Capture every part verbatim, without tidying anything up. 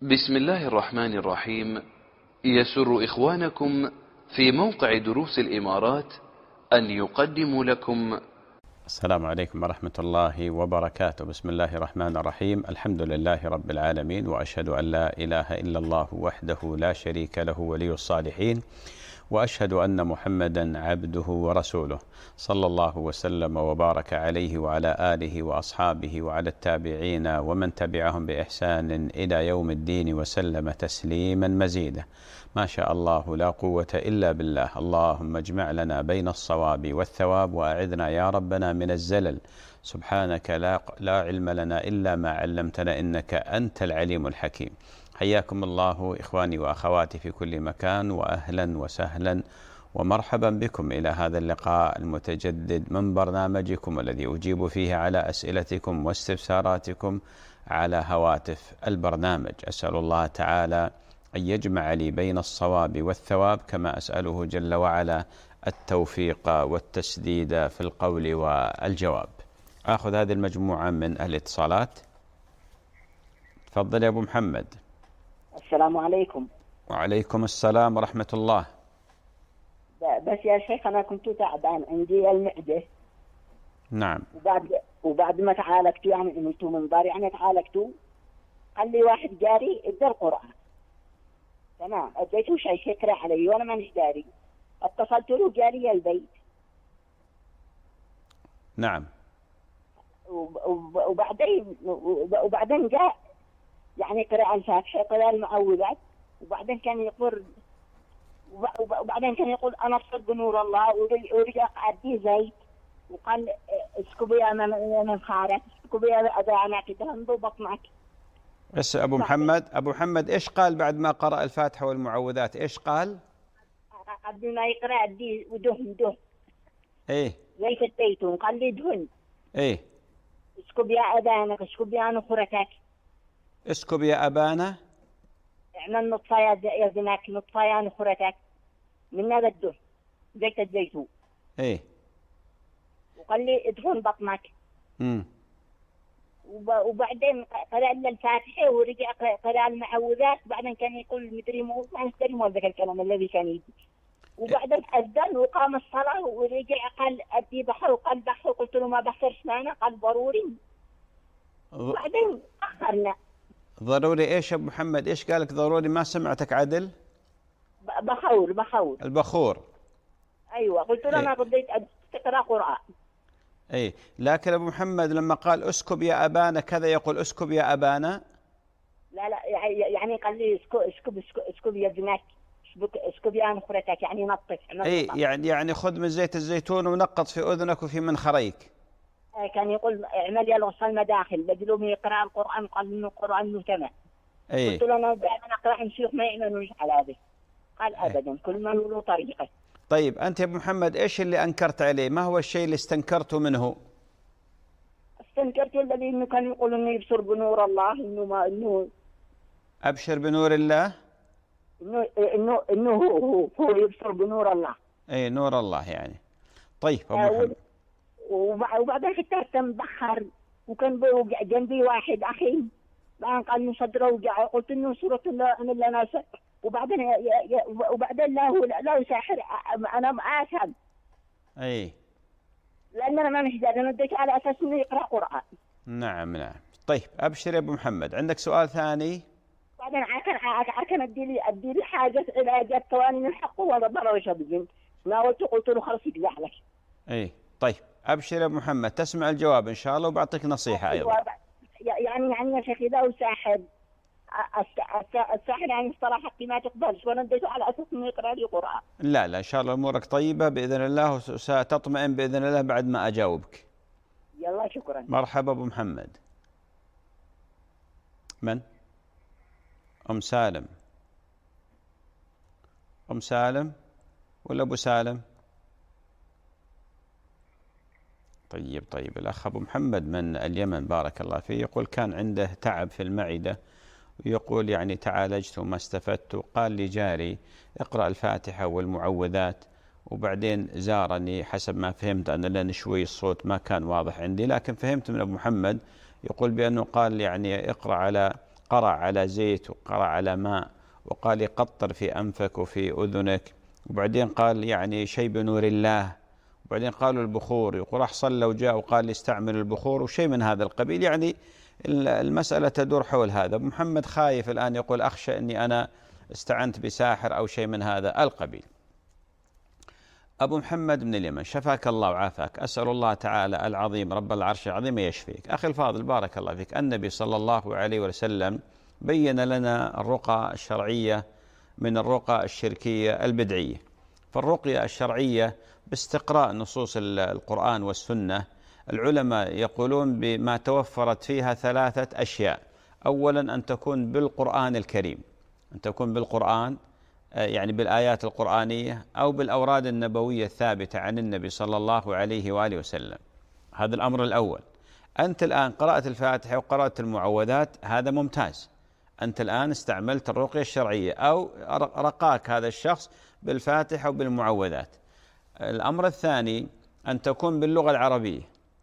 بسم الله الرحمن الرحيم. يسر إخوانكم في موقع دروس الإمارات أن يقدموا لكم. السلام عليكم ورحمة الله وبركاته. بسم الله الرحمن الرحيم. الحمد لله رب العالمين، وأشهد أن لا إله إلا الله وحده لا شريك له ولي الصالحين، وأشهد أن محمدا عبده ورسوله، صلى الله وسلم وبارك عليه وعلى آله وأصحابه وعلى التابعين ومن تبعهم بإحسان إلى يوم الدين وسلم تسليما مزيدا. ما شاء الله لا قوة إلا بالله. اللهم اجمع لنا بين الصواب والثواب، وأعذنا يا ربنا من الزلل. سبحانك لا, لا علم لنا إلا ما علمتنا، إنك أنت العليم الحكيم. حياكم الله إخواني وأخواتي في كل مكان، وأهلا وسهلا ومرحبا بكم إلى هذا اللقاء المتجدد من برنامجكم الذي أجيب فيه على أسئلتكم واستفساراتكم على هواتف البرنامج. أسأل الله تعالى أن يجمع لي بين الصواب والثواب، كما أسأله جل وعلا التوفيق والتسديد في القول والجواب. أخذ هذه المجموعة من الاتصالات. تفضل يا أبو محمد. السلام عليكم. وعليكم السلام ورحمة الله. بس يا شيخ أنا كنت تعبان، عندي المعدة. نعم. وبعد وبعد ما تعالجت يعني عملت منظار، يعني تعالجت قال لي واحد جاري ادى القرآن، تمام، اديته شيء شكرا علي وانا مانيش داري. اتصلت له جاري البيت. نعم. وبعدين وبعدين جاء يعني قراءة الفاتحة، قراءة المعوذات، وبعدين كان يقول وبعدين كان يقول أنا أبصر بنور الله، ورجع أدي زيت وقال اسكبي يا من خارج، اسكبي يا أذانا كده انضو بطنك. بس أبو محمد أبو محمد إيش قال بعد ما قرأ الفاتحة والمعوذات؟ إيش قال؟ قبل ما يقرأ أدي ودهن دهن. إيه. زيت الزيتون، قال لي دهن. إيه. اسكب يا أذانك، اسكب يا نخرتك. اسكب يا أبانا. اعمل نطفة يا زناك، نطفة يا نخرتك من هذا الدهن، زيت الزيتون. إيه. وقال لي ادهن بطنك. امم وبعدين قرأ لنا الفاتحة ورجع قرأ المعوذات، بعدين كان يقول مدري مو ما ادري مو ذاك الكلام الذي كان يجي. وبعدين أذن وقام الصلاة ورجع قال أدي بحر، وقال بحر، قلت له ما بحرش معنا، قال ضروري. وبعدين أخرنا. ضروري إيش يا أبو محمد؟ إيش قالك ضروري؟ ما سمعتك عدل. بخور بخور البخور. أيوة، قلت له أنا بديت تقرأ قرآن. اي، لكن ابو محمد لما قال اسكب يا ابانا كذا يقول اسكب يا ابانا؟ لا لا يعني قال لي اسكب اسكب اسكب, اسكب يا ابنك، اسكب يا نخرتك، يعني نطف. اي، يعني يعني خذ من زيت الزيتون ونقط في اذنك وفي منخريك. كان يقول اعمل يا الوصل مداخل، بدلوا يقرا القران، قال انه القران مجتمع. اي. قلت له انا دائما اقرا نشوف ما يعملون على هذا. قال ابدا، كل من له طريقه. طيب أنت يا أبو محمد إيش اللي أنكرت عليه؟ ما هو الشيء اللي استنكرته منه؟ استنكرت الذي إنه كان يقول إنه يبصر بنور الله، إنه ما إنه أبشر بنور الله، إنه إنه إنه هو هو هو يبصر بنور الله. إيه، نور الله يعني. طيب أبو محمد. وبعدين حتى مبخر، وكان جنبي واحد أخي بعدين قال إنه صدره وجع، قلت إنه سورة الله عمل لنا سحر. وبعدين يا يا وبعدين لا هو لا يساحر، انا اسهل. اي، لان انا ما مش انا اديت على اساس انه يقرا قران. نعم نعم. طيب ابشر يا ابو محمد. عندك سؤال ثاني؟ بعدين عكن عكن ادي لي ادي لي حاجه علاجات ثواني من حقه ولا ضرر شبين. ناولت قلت له خلاص يقلع لك. اي طيب ابشر يا ابو محمد، تسمع الجواب ان شاء الله وبعطيك نصيحه ايضا. يعني يعني يا شيخ اذا ساحر الساحر يعني الصراحة ما تقبلش، وانا اديته على اساس انه يقرا لي قرآن. لا لا، ان شاء الله امورك طيبة باذن الله، وستطمئن باذن الله بعد ما اجاوبك. يلا شكرا. مرحبا ابو محمد. من؟ ام سالم. ام سالم ولا ابو سالم؟ طيب طيب. الاخ ابو محمد من اليمن بارك الله فيه يقول كان عنده تعب في المعدة، ويقول يعني تعالجت وما استفدت، وقال لي جاري اقرأ الفاتحة والمعوذات، وبعدين زارني حسب ما فهمت أنا، لأن شوي الصوت ما كان واضح عندي، لكن فهمت من أبو محمد يقول بأنه قال يعني اقرأ على قرع على زيت وقرع على ماء وقال يقطر في أنفك وفي أذنك، وبعدين قال يعني شيء بنور الله، وبعدين قالوا البخور، يقول راح صلى وجاء وقال يستعمل البخور وشيء من هذا القبيل. يعني المسألة تدور حول هذا. محمد خايف الآن، يقول أخشى أني أنا استعنت بساحر أو شيء من هذا القبيل. أبو محمد من اليمن، شفاك الله وعافاك، أسأل الله تعالى العظيم رب العرش العظيم يشفيك. أخي الفاضل بارك الله فيك، النبي صلى الله عليه وسلم بين لنا الرقى الشرعية من الرقى الشركية البدعية. فالرقية الشرعية باستقراء نصوص القرآن والسنة، العلماء يقولون بما توفرت فيها ثلاثة أشياء. أولا أن تكون بالقرآن الكريم، أن تكون بالقرآن يعني بالآيات القرآنية أو بالأوراد النبوية الثابتة عن النبي صلى الله عليه وآله وسلم. هذا الأمر الأول. أنت الآن قرأت الفاتحة وقرأت المعوذات، هذا ممتاز، أنت الآن استعملت الرقية الشرعية أو رقاك هذا الشخص بالفاتحة وبالمعوذات. الأمر الثاني أن تكون باللغة العربية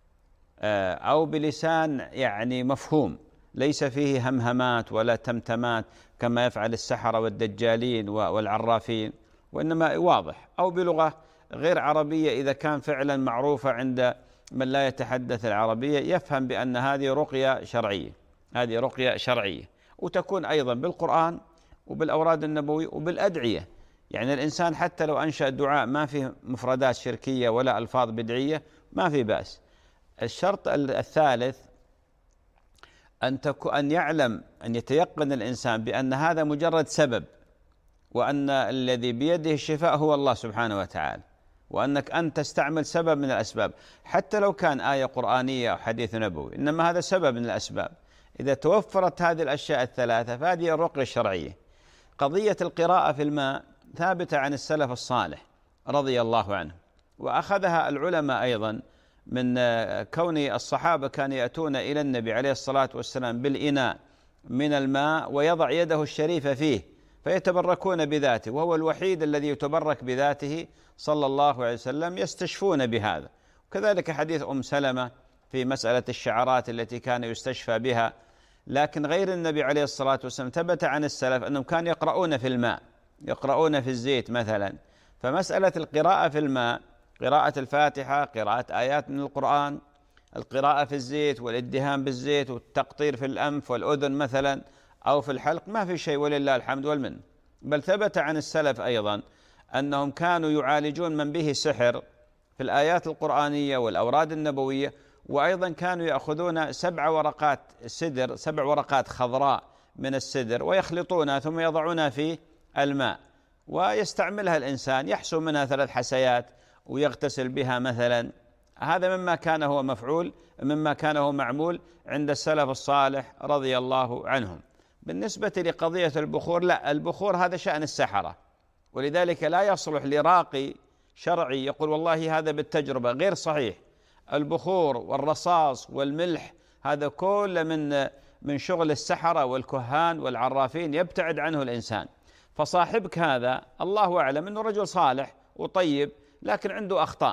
أو بلسان يعني مفهوم، ليس فيه همهمات ولا تمتمات كما يفعل السحرة والدجالين والعرافين، وإنما واضح، أو بلغة غير عربية إذا كان فعلا معروفة عند من لا يتحدث العربية، يفهم بأن هذه رقية شرعية، هذه رقية شرعية. وتكون أيضا بالقرآن وبالأوراد النبوية وبالأدعية. يعني الإنسان حتى لو أنشأ دعاء ما فيه مفردات شركية ولا ألفاظ بدعية ما في بأس. الشرط الثالث أن تكون أن يعلم أن يتيقن الإنسان بأن هذا مجرد سبب، وأن الذي بيده الشفاء هو الله سبحانه وتعالى، وأنك أنت تستعمل سبب من الأسباب حتى لو كان آية قرآنية أو حديث نبوي، إنما هذا سبب من الأسباب. إذا توفرت هذه الأشياء الثلاثة فهذه الرقية الشرعية. قضية القراءة في الماء ثابتة عن السلف الصالح رضي الله عنه، وأخذها العلماء أيضا من كون الصحابة كانوا يأتون إلى النبي عليه الصلاة والسلام بالإناء من الماء ويضع يده الشريفة فيه فيتبركون بذاته، وهو الوحيد الذي يتبرك بذاته صلى الله عليه وسلم، يستشفون بهذا. وكذلك حديث أم سلمة في مسألة الشعرات التي كان يستشفى بها. لكن غير النبي عليه الصلاة والسلام ثبت عن السلف أنهم كانوا يقرؤون في الماء، يقرؤون في الزيت مثلا. فمسألة القراءة في الماء، قراءة الفاتحة، قراءة آيات من القرآن، القراءة في الزيت والادهان بالزيت والتقطير في الأنف والأذن مثلا أو في الحلق، ما في شيء ولله الحمد والمن. بل ثبت عن السلف أيضا أنهم كانوا يعالجون من به سحر في الآيات القرآنية والأوراد النبوية، وأيضا كانوا يأخذون سبع ورقات سدر، سبع ورقات خضراء من السدر ويخلطونها ثم يضعونها في الماء ويستعملها الإنسان، يحسو منها ثلاث حسيات ويغتسل بها مثلا. هذا مما كان هو مفعول، مما كان هو معمول عند السلف الصالح رضي الله عنهم. بالنسبة لقضية البخور، لا، البخور هذا شأن السحرة، ولذلك لا يصلح لراقي شرعي يقول والله هذا بالتجربة، غير صحيح. البخور والرصاص والملح هذا كله من من شغل السحرة والكهان والعرافين، يبتعد عنه الإنسان. فصاحبك هذا الله أعلم أنه رجل صالح وطيب، لكن عنده أخطاء،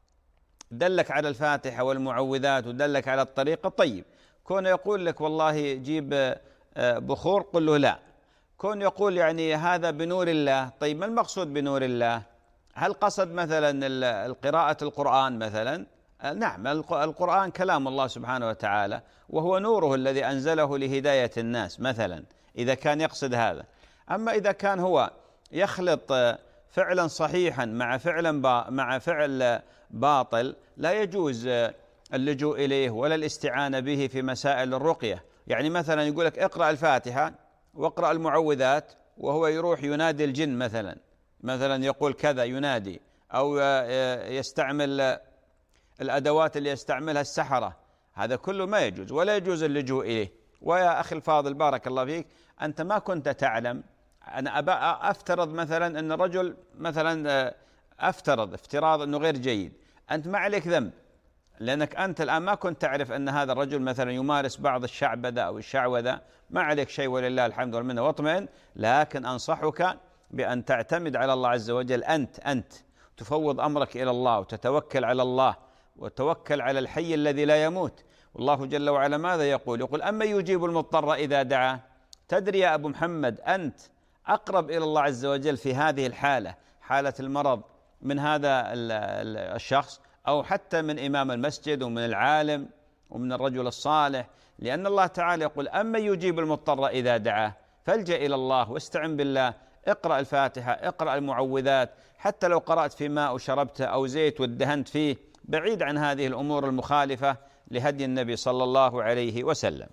دلك على الفاتحة والمعوذات ودلك على الطريقة، طيب. كون يقول لك والله جيب بخور، قل له لا. كون يقول يعني هذا بنور الله، طيب ما المقصود بنور الله؟ هل قصد مثلا القراءة القرآن مثلا؟ نعم، القرآن كلام الله سبحانه وتعالى، وهو نوره الذي أنزله لهداية الناس مثلا، إذا كان يقصد هذا. أما إذا كان هو يخلط فعلا صحيحا مع فعلا مع فعل باطل، لا يجوز اللجوء إليه ولا الاستعانة به في مسائل الرقية. يعني مثلا يقول لك اقرأ الفاتحة واقرأ المعوذات، وهو يروح ينادي الجن مثلا، مثلا يقول كذا ينادي، أو يستعمل الأدوات اللي يستعملها السحرة، هذا كله ما يجوز ولا يجوز اللجوء إليه. ويا أخي الفاضل بارك الله فيك، أنت ما كنت تعلم، أنا أبا أفترض مثلا أن الرجل مثلا، أفترض افتراض أنه غير جيد، أنت ما عليك ذنب، لأنك أنت الآن ما كنت تعرف أن هذا الرجل مثلا يمارس بعض الشعبذة أو الشعوذة، ما عليك شيء ولله الحمد والمنة واطمئن. لكن أنصحك بأن تعتمد على الله عز وجل، أنت أنت تفوض أمرك إلى الله وتتوكل على الله، وتوكل على الحي الذي لا يموت. والله جل وعلا ماذا يقول؟ يقول أما يجيب المضطر إذا دعاه تدري يا أبو محمد أنت أقرب إلى الله عز وجل في هذه الحالة، حالة المرض، من هذا الشخص أو حتى من إمام المسجد ومن العالم ومن الرجل الصالح؟ لأن الله تعالى يقول: أما يجيب المضطر إذا دعاه فالجأ إلى الله واستعن بالله. اقرأ الفاتحة، اقرأ المعوذات، حتى لو قرأت في ماء وشربته أو زيت وادهنت فيه، بعيد عن هذه الأمور المخالفة لهدي النبي صلى الله عليه وسلم.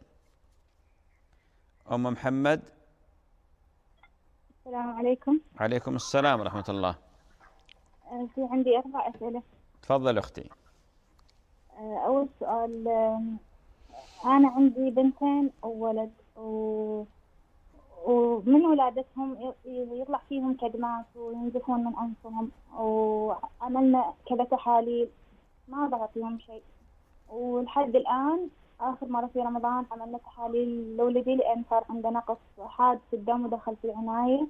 أم محمد. السلام عليكم. عليكم السلام ورحمة الله. في عندي أربع أسئلة. تفضل أختي. أول سؤال، أنا عندي بنتين وولد، و... ومن ولادتهم يطلع فيهم كدمات وينزفون من أنفهم، وعملنا كذا تحاليل ما ظهر فيهم شيء، ولحد الآن آخر مرة في رمضان عملنا تحاليل لولدي لأن صار عنده نقص حاد في الدم ودخل في العناية.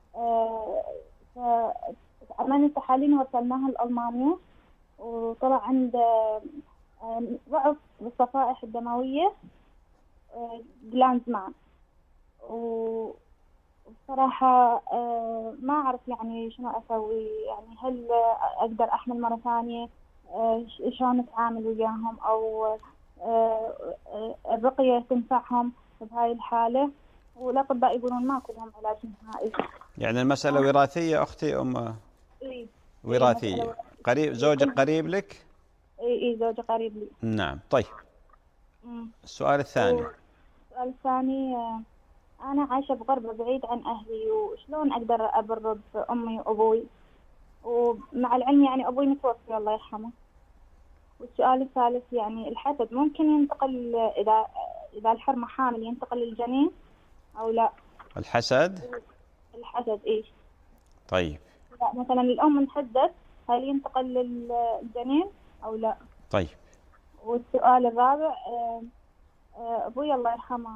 فعملنا التحاليل ووصلناها لألمانيا، وطلع عنده ضعف بالصفائح الدموية، جلانز معا. وبصراحة ما أعرف يعني شنو أسوي، يعني هل أقدر أحمل مرة ثانية؟ شلون أتعامل وياهم؟ أو الرقية تنفعهم بهاي الحالة؟ والأطباء يقولون ماكو لهم علاج نهائي. يعني المسألة وراثية أختي أم؟ إيه وراثية. قريب زوجك قريب لك؟ إيه إيه زوجي قريب لي. نعم. طيب مم. السؤال الثاني. السؤال الثاني، أنا عايشة بغربة بعيد عن أهلي، وشلون أقدر أبر بأمي وأبوي؟ ومع العلم يعني أبوي متوفي الله يرحمه. والسؤال الثالث، يعني الحسد ممكن ينتقل إذا إذا الحرمة حامل ينتقل للجنين أو لا؟ الحسد؟ الحسد إيش؟ طيب مثلا الأم انحدت، هل ينتقل للجنين أو لا؟ طيب. والسؤال الرابع، أبوي الله يرحمه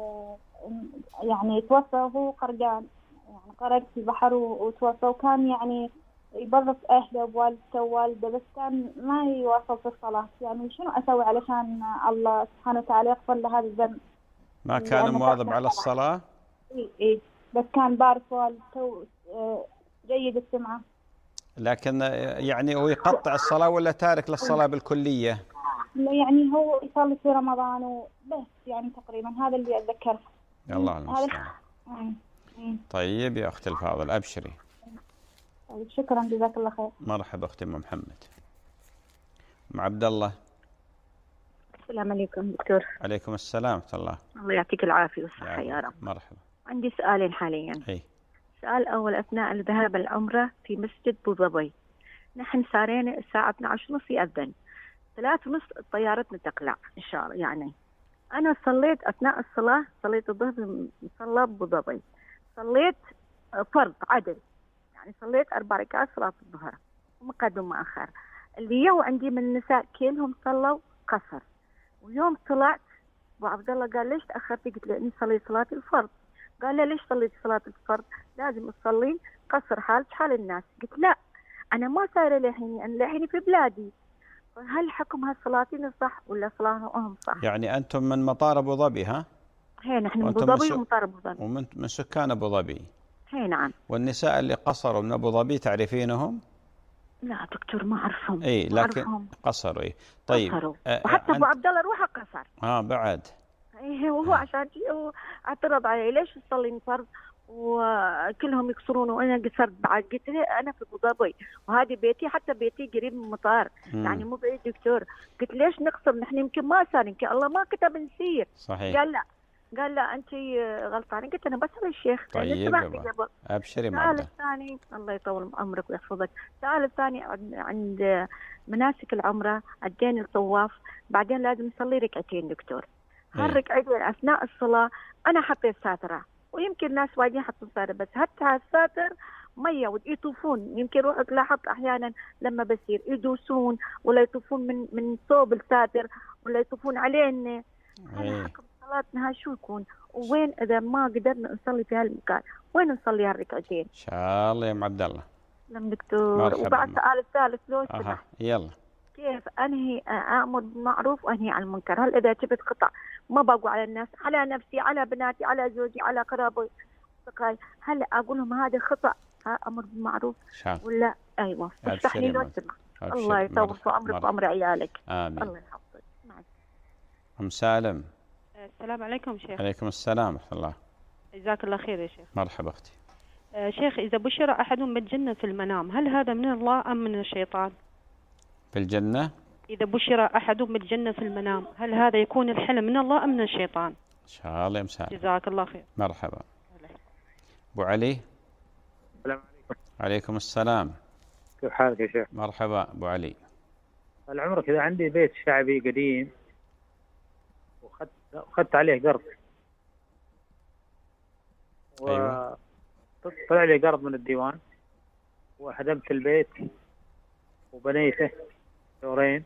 يعني توفى وهو قرقان، يعني قرق في البحر وتوفى، وكان يعني يبرف أهله بوالدته ووالده، بس كان ما يواصل في الصلاة. يعني شنو أسوي علشان الله سبحانه وتعالى يغفر له هذا الذنب؟ ما كان مواظب على الصلاة؟ إيه إيه بس كان بارك والدته، جيد السمعة. لكن يعني هو يقطع الصلاة ولا تارك للصلاة بالكلية؟ يعني هو يصلي في رمضان وبس، يعني تقريبا هذا اللي أتذكره. الله المستعان. طيب يا أختي الفاضل أبشري. طيب شكرا، جزاك الله خير. مرحبا أختي أم محمد. أم عبد الله. السلام عليكم دكتور. عليكم السلام ورحمة الله. الله يعطيك العافية والصحة يا رب. مرحبا. عندي سؤالين حاليا. أي. السؤال الأول، أثناء الذهاب العمرة في مسجد بوظبي، نحن سارينا الساعة اثنتي عشرة ونص يأذن، ثلاث ونص طيارتنا تقلع إن شاء الله. يعني أنا صليت أثناء الصلاة، صليت الظهر صلى بوظبي، صليت فرض عدل، يعني صليت أربع ركعات صلاة الظهر ومقدم ومؤخر. اللي يو عندي من النساء كلهم صلوا قصر. ويوم طلعت أبو عبد الله قال ليش تأخرتي؟ قلت له إني صليت صلاة الفرض. قال لي ليش صليت صلاة الفرض؟ لازم تصلين قصر حالك حال الناس. قلت لا، أنا ما سايرة لحيني، أنا لحيني في بلادي، هل حكم هالصلاتين صح ولا صلاتهم صح؟ يعني أنتم من مطار أبو ظبي ها؟ هي نحن من أبو ظبي ومطار أبو ظبي. ومن من سكان أبو ظبي؟ هي نعم. والنساء اللي قصروا من أبو ظبي تعرفينهم؟ لا دكتور ما أعرفهم. إيه لكن قصروا. إيه طيب. قصروا. أه وحتى أبو عبد الله روحه قصر. آه بعد. إيه وهو عشان اعترض علي ليش تصلين فرض وكلهم يكسرون وانا قصرت بعد. قلت له انا في ابو ظبي وهذه بيتي، حتى بيتي قريب من المطار يعني مو بعيد دكتور. قلت ليش نقصر؟ نحن يمكن ما صار، يمكن الله ما كتب نسير. صحيح. قال لا، قال لا انت غلطانه. قلت انا بسال الشيخ. طيب ابشري معنا. السؤال الثاني، الله يطول عمرك ويحفظك، السؤال الثاني عند مناسك العمره عدين الطواف، بعدين لازم نصلي ركعتين دكتور. هالركعتين اثناء الصلاه انا حطيت ساتره، ويمكن ناس وايدين حطوا ساتر، بس حتى هالساتر ميه ويطوفون. يمكن روحك لاحظت احيانا لما بصير يدوسون ولا يطوفون من من صوب الساتر ولا يطوفون علينا. هل حكم صلاتنا هاي شو يكون؟ وين اذا ما قدرنا نصلي في هالمكان وين نصلي هالركعتين؟ ان شاء الله يا ام عبد الله. نعم دكتور. وبعد السؤال الثالث لو سمحت، يلا، كيف انهي امر بالمعروف وانهي عن المنكر؟ هل اذا جبت قطع ما بقول على الناس، على نفسي، على بناتي، على زوجي، على قرابي. هل اقول لهم هذا خطأ؟ ها امر بالمعروف ولا ايوه؟ اشرح لي لو سمحت. الله يطول في عمرك وعمر عيالك. امين. الله يحفظك. ام سالم. السلام عليكم شيخ. عليكم السلام ورحمه الله. جزاك الله خير يا شيخ. مرحبا اختي. آه شيخ، اذا بشر احدهم بالجنه في المنام، هل هذا من الله ام من الشيطان؟ في الجنه؟ اذا بشر احدهم بالجنه في المنام، هل هذا يكون الحلم من الله ام من الشيطان؟ ان شاء الله يا ام سالم. جزاك الله خير. مرحبا. ابو علي. السلام عليكم. عليكم السلام. كيف حالك يا شيخ؟ مرحبا ابو علي. طال عمرك، اذا عندي بيت شعبي قديم وخدت اخذت عليه قرض و أيوة. طلع لي قرض من الديوان وهدمت البيت وبنيته دورين،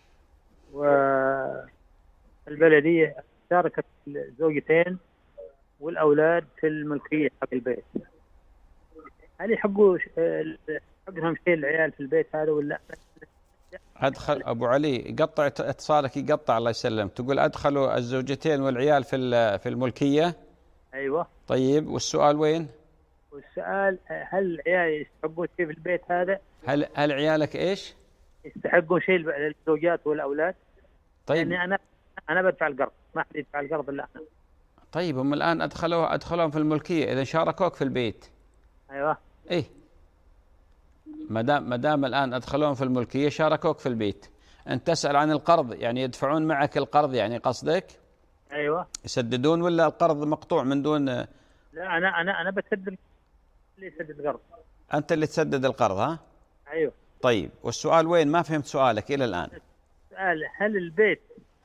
والبلدية شاركت الزوجتين والأولاد في الملكية حق البيت، هل يحقوا حقهم شيء العيال في البيت هذا ولا؟ أدخل أبو علي، قطع اتصالك يقطع الله يسلم. تقول أدخلوا الزوجتين والعيال في في الملكية؟ أيوة. طيب والسؤال وين؟ والسؤال هل العيال يستحقون شيء في البيت هذا؟ هل هل عيالك إيش؟ يستحقون شيء للزوجات والأولاد؟ طيب. يعني أنا أنا بدفع القرض، ما حد يدفع القرض إلا أنا. طيب هم الآن أدخلوا أدخلهم في الملكية، إذا شاركوك في البيت. أيوة. إيه. ما دام ما دام الآن أدخلوهم في الملكية شاركوك في البيت. أنت تسأل عن القرض، يعني يدفعون معك القرض، يعني قصدك؟ أيوة. يسددون ولا القرض مقطوع من دون؟ لا أنا أنا أنا بسدد، اللي يسدد القرض. أنت اللي تسدد القرض ها؟ أيوة. طيب والسؤال وين؟ ما فهمت سؤالك إلى الآن. السؤال هل البيت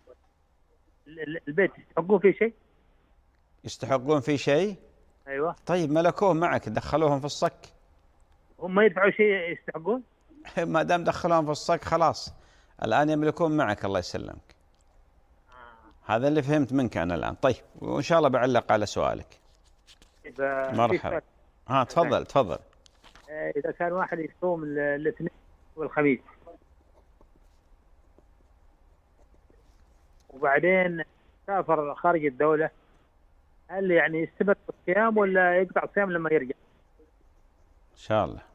البيت يستحقون فيه شيء؟ يستحقون فيه شيء؟ أيوة. طيب ملكوه معك، دخلوهم في الصك. هم ما يدفعوا شيء يستحقون؟ ما دام دخلوهم في الصك خلاص الآن يملكون معك الله يسلمك. آه. هذا اللي فهمت منك أنا الآن. طيب وإن شاء الله بعلق على سؤالك. مرحبا. ها تفضل تفضل. إذا كان واحد يصوم الاثنين والخميس وبعدين سافر خارج الدولة، هل يعني يستمر بالصيام ولا يقطع الصيام لما يرجع؟ إن شاء الله.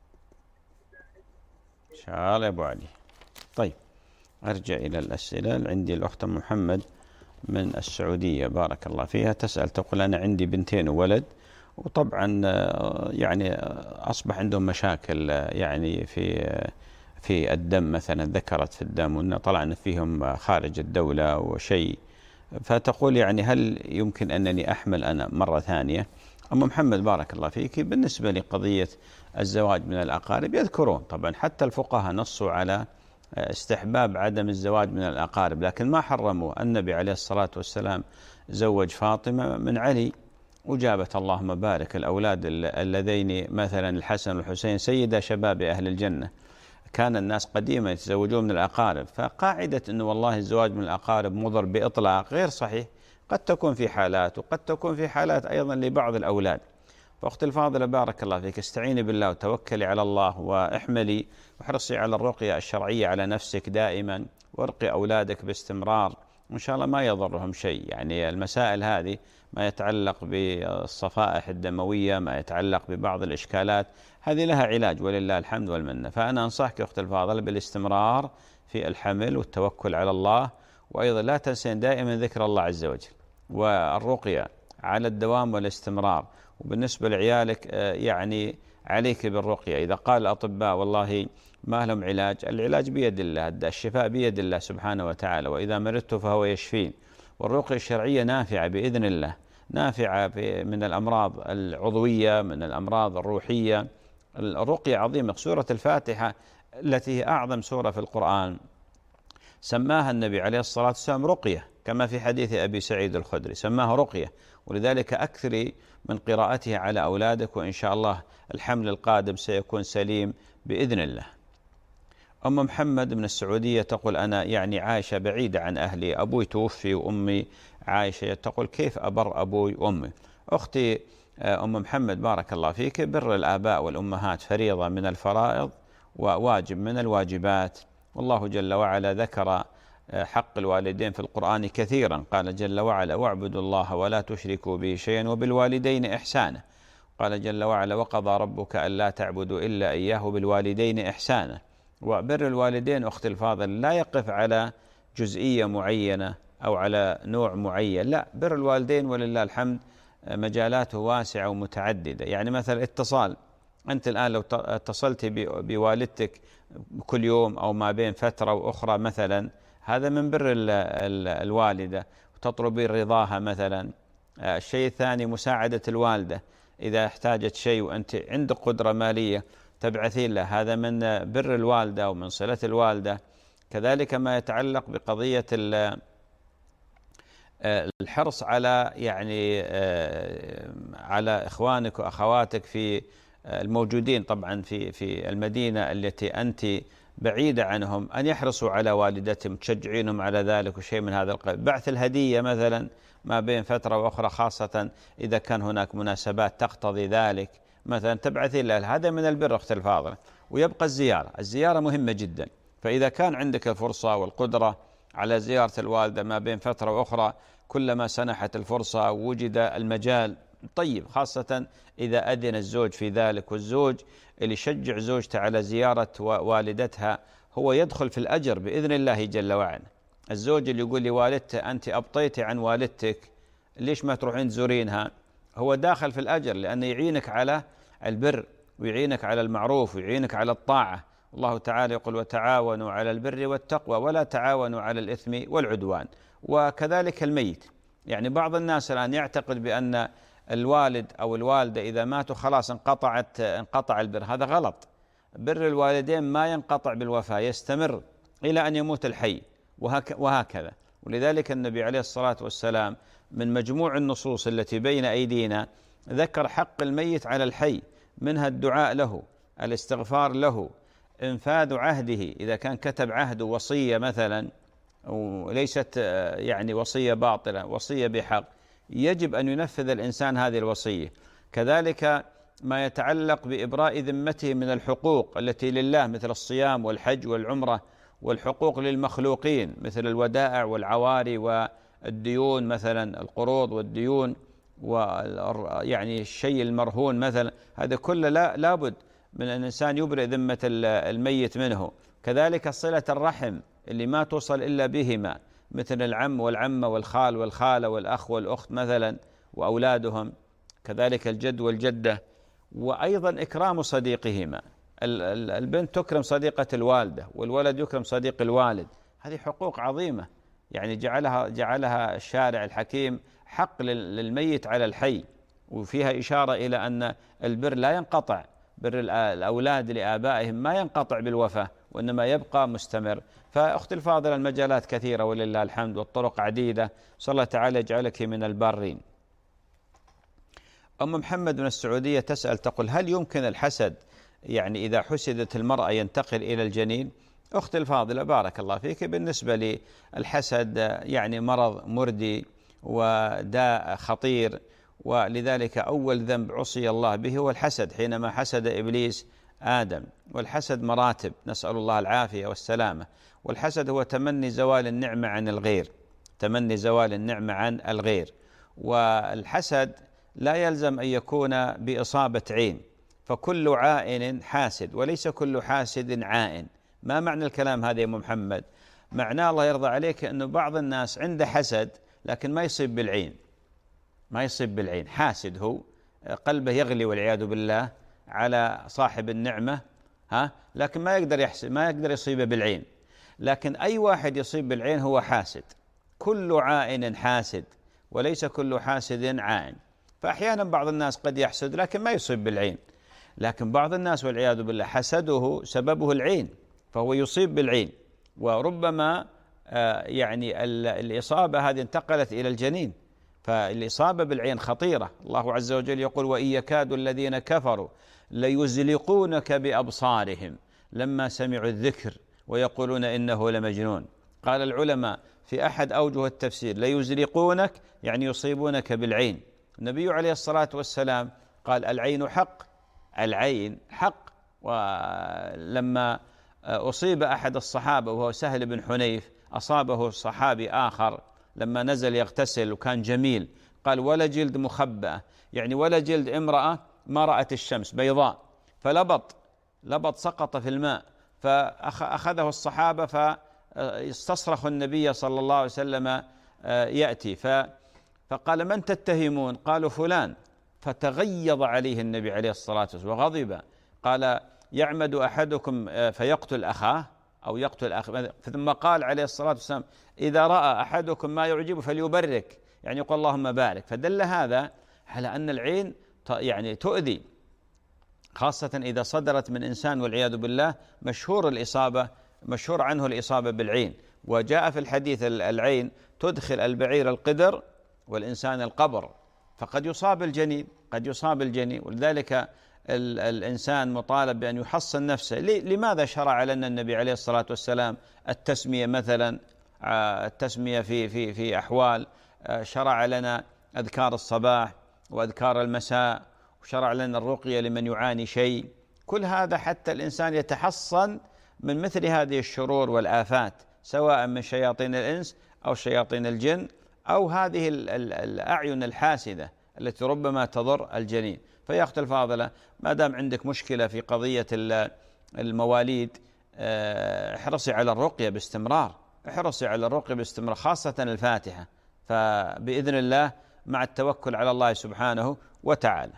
إن شاء الله يا أبو علي. طيب أرجع إلى الأسئلة. عندي الأخت محمد من السعودية بارك الله فيها تسأل، تقول أنا عندي بنتين وولد، وطبعا يعني أصبح عندهم مشاكل يعني في في الدم مثلا، ذكرت في الدم وأن طلعنا فيهم خارج الدولة وشيء، فتقول يعني هل يمكن أنني أحمل أنا مرة ثانية؟ أم محمد بارك الله فيك، بالنسبة لقضية الزواج من الأقارب يذكرون طبعا حتى الفقهاء نصوا على استحباب عدم الزواج من الأقارب، لكن ما حرموا. النبي عليه الصلاة والسلام زوج فاطمة من علي، وجابت اللهم بارك الأولاد اللذين مثلا الحسن والحسين سيدا شباب أهل الجنة. كان الناس قديما يتزوجون من الأقارب، فقاعدة أنه والله الزواج من الأقارب مضر بإطلاق غير صحيح. قد تكون في حالات، وقد تكون في حالات أيضا لبعض الأولاد. فأختي الفاضلة بارك الله فيك، استعيني بالله وتوكلي على الله واحملي واحرصي على الرقية الشرعية على نفسك دائما، وارقي أولادك باستمرار، وإن شاء الله ما يضرهم شيء. يعني المسائل هذه ما يتعلق بالصفائح الدموية، ما يتعلق ببعض الإشكالات، هذه لها علاج ولله الحمد والمنة. فأنا أنصحك أختي الفاضلة بالاستمرار في الحمل والتوكل على الله، وأيضا لا تنسين دائما ذكر الله عز وجل والرقية على الدوام والاستمرار. وبالنسبة لعيالك يعني عليك بالرقية. إذا قال الأطباء والله ما لهم علاج، العلاج بيد الله، الشفاء بيد الله سبحانه وتعالى، وإذا مرضت فهو يشفين. والرقية الشرعية نافعة بإذن الله، نافعة من الأمراض العضوية، من الأمراض الروحية. الرقية عظيمة. سورة الفاتحة التي هي أعظم سورة في القرآن سماها النبي عليه الصلاة والسلام رقية، كما في حديث أبي سعيد الخدري سماها رقية، ولذلك أكثري من قراءتها على أولادك، وإن شاء الله الحمل القادم سيكون سليم بإذن الله. أم محمد من السعودية تقول أنا يعني عايشة بعيدة عن أهلي، أبوي توفي وأمي عايشة، تقول كيف أبر أبوي وأمي؟ أختي أم محمد بارك الله فيك، بر الآباء والأمهات فريضة من الفرائض وواجب من الواجبات، والله جل وعلا ذكر حق الوالدين في القرآن كثيرا. قال جل وعلا: واعبدوا الله ولا تشركوا به شيئا وبالوالدين إحسانا. قال جل وعلا: وقضى ربك ألا تعبدوا إلا إياه بالوالدين إحسانا. وبر الوالدين أختي الفاضل لا يقف على جزئية معينة أو على نوع معين، لا، بر الوالدين ولله الحمد مجالاته واسعة ومتعددة. يعني مثلا اتصال، أنت الآن لو اتصلت بوالدتك كل يوم أو ما بين فترة وأخرى مثلا، هذا من بر ال ال الوالدة، وتطلبين رضاها مثلا. الشيء الثاني مساعدة الوالدة إذا احتاجت شيء وأنت عندك قدرة مالية تبعثين له، هذا من بر الوالدة ومن صلة الوالدة. كذلك ما يتعلق بقضية الحرص على يعني على إخوانك وأخواتك في الموجودين طبعا في في المدينة التي أنت بعيدة عنهم، أن يحرصوا على والدتهم، تشجعينهم على ذلك وشيء من هذا القبيل. بعث الهدية مثلا ما بين فترة وأخرى، خاصة إذا كان هناك مناسبات تقتضي ذلك، مثلا تبعثي له، هذا من البر أختي الفاضلة. ويبقى الزيارة، الزيارة مهمة جدا، فإذا كان عندك الفرصة والقدرة على زيارة الوالدة ما بين فترة وأخرى، كلما سنحت الفرصة ووجد المجال طيب، خاصة إذا أذن الزوج في ذلك. والزوج اللي يشجع زوجته على زيارة والدتها هو يدخل في الأجر بإذن الله جل وعلا. الزوج اللي يقول لوالدته: أنت أبطيتي عن والدتك، ليش ما تروحين تزورينها؟ هو داخل في الأجر، لأنه يعينك على البر ويعينك على المعروف ويعينك على الطاعة. الله تعالى يقول: وتعاونوا على البر والتقوى ولا تعاونوا على الإثم والعدوان. وكذلك الميت، يعني بعض الناس الآن يعتقد بأن الوالد أو الوالدة إذا ماتوا خلاص انقطعت انقطع البر، هذا غلط. بر الوالدين ما ينقطع بالوفاة، يستمر إلى أن يموت الحي وهكذا. ولذلك النبي عليه الصلاة والسلام من مجموع النصوص التي بين أيدينا ذكر حق الميت على الحي، منها الدعاء له، الاستغفار له، انفاذ عهده إذا كان كتب عهد وصية مثلا وليست يعني وصية باطلة، وصية بحق، يجب أن ينفذ الإنسان هذه الوصية. كذلك ما يتعلق بإبراء ذمته من الحقوق التي لله، مثل الصيام والحج والعمرة، والحقوق للمخلوقين مثل الودائع والعواري والديون، مثلا القروض والديون ويعني الشيء المرهون مثلا، هذا كله لا لابد من أن الإنسان يبرئ ذمة الميت منه. كذلك صلة الرحم اللي ما توصل إلا بهما، مثل العم والعمة والخال والخالة والأخ والأخت مثلا وأولادهم، كذلك الجد والجدة. وأيضا إكرام صديقهما، البنت تكرم صديقة الوالدة والولد يكرم صديق الوالد، هذه حقوق عظيمة يعني جعلها جعلها الشارع الحكيم حق للميت على الحي. وفيها إشارة إلى أن البر لا ينقطع، بر الأولاد لآبائهم ما ينقطع بالوفاة وإنما يبقى مستمر. فأختي الفاضلة المجالات كثيرة ولله الحمد والطرق عديدة، صلى الله تعالى يجعلك من البارين. أم محمد من السعودية تسأل تقول: هل يمكن الحسد يعني إذا حسدت المرأة ينتقل إلى الجنين؟ أختي الفاضلة بارك الله فيك، بالنسبة للحسد يعني مرض مردي وداء خطير، ولذلك أول ذنب عصي الله به هو الحسد حينما حسد إبليس آدم. والحسد مراتب، نسأل الله العافية والسلامة. والحسد هو تمني زوال النعمة عن الغير، تمني زوال النعمة عن الغير. والحسد لا يلزم أن يكون بإصابة عين، فكل عائن حاسد وليس كل حاسد عائن. ما معنى الكلام هذا يا أم محمد؟ معناه الله يرضى عليك أنه بعض الناس عنده حسد لكن ما يصيب بالعين، ما يصيب بالعين، حاسد هو، قلبه يغلي والعياذ بالله على صاحب النعمة، ها، لكن ما يقدر يحسد، ما يقدر يصيبه بالعين. لكن أي واحد يصيب بالعين هو حاسد، كل عائن حاسد وليس كل حاسد عائن. فأحيانا بعض الناس قد يحسد لكن ما يصيب بالعين، لكن بعض الناس والعياذ بالله حسده سببه العين فهو يصيب بالعين، وربما يعني الإصابة هذه انتقلت إلى الجنين. فالإصابة بالعين خطيرة. الله عز وجل يقول: وإن يكاد الذين كفروا ليزلقونك بأبصارهم لما سمعوا الذكر ويقولون إنه لمجنون. قال العلماء في أحد أوجه التفسير: ليزلقونك يعني يصيبونك بالعين. النبي عليه الصلاة والسلام قال: العين حق، العين حق. ولما أصيب أحد الصحابة وهو سهل بن حنيف أصابه صحابي آخر لما نزل يغتسل وكان جميل، قال ولا جلد مخبأة، يعني ولا جلد امرأة ما رأت الشمس بيضاء، فلبط لبط سقط في الماء، فأخذه الصحابة فاستصرخوا النبي صلى الله عليه وسلم يأتي، فقال من تتهمون؟ قالوا فلان، فتغيظ عليه النبي عليه الصلاة والسلام وغضب، قال يعمد أحدكم فيقتل أخاه أو يقتل أخاه، ثم قال عليه الصلاة والسلام إذا رأى أحدكم ما يعجبه فليبرك، يعني يقول اللهم بارك. فدل هذا على أن العين يعني تؤذي، خاصة إذا صدرت من إنسان والعياذ بالله مشهور الإصابة مشهور عنه الإصابة بالعين. وجاء في الحديث العين تدخل البعير القدر والإنسان القبر، فقد يصاب الجنين قد يصاب الجنين ولذلك الإنسان مطالب بأن يحصن نفسه. لماذا شرع لنا النبي عليه الصلاة والسلام التسمية مثلا التسمية في في في أحوال، شرع لنا أذكار الصباح وأذكار المساء، وشرع لنا الرقية لمن يعاني شيء، كل هذا حتى الإنسان يتحصن من مثل هذه الشرور والآفات، سواء من شياطين الإنس أو شياطين الجن أو هذه الأعين الحاسدة التي ربما تضر الجنين. فيا أختي الفاضلة، ما دام عندك مشكلة في قضية المواليد احرصي على الرقية باستمرار، احرصي على الرقية باستمرار، خاصة الفاتحة، فبإذن الله مع التوكل على الله سبحانه وتعالى.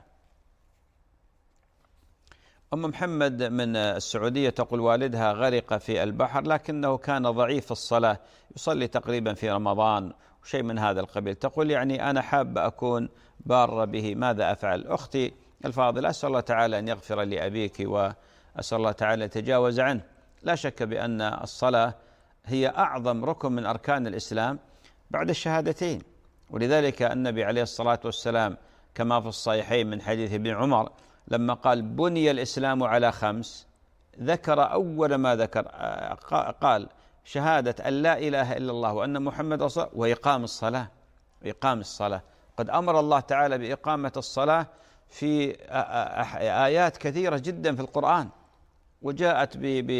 أم محمد من السعودية تقول والدها غرق في البحر لكنه كان ضعيف الصلاة، يصلي تقريبا في رمضان وشيء من هذا القبيل، تقول يعني أنا حاب أكون بار به، ماذا أفعل؟ أختي الفاضلة، أسأل الله تعالى أن يغفر لأبيك وأسأل الله تعالى يتجاوز عنه. لا شك بأن الصلاة هي أعظم ركن من أركان الإسلام بعد الشهادتين، ولذلك النبي عليه الصلاة والسلام كما في الصحيحين من حديث ابن عمر لما قال بني الإسلام على خمس، ذكر أول ما ذكر قال شهادة أن لا إله إلا الله وأن محمد رسول الله وإقام الصلاة. إقام الصلاة قد أمر الله تعالى بإقامة الصلاة في آيات كثيرة جدا في القرآن، وجاءت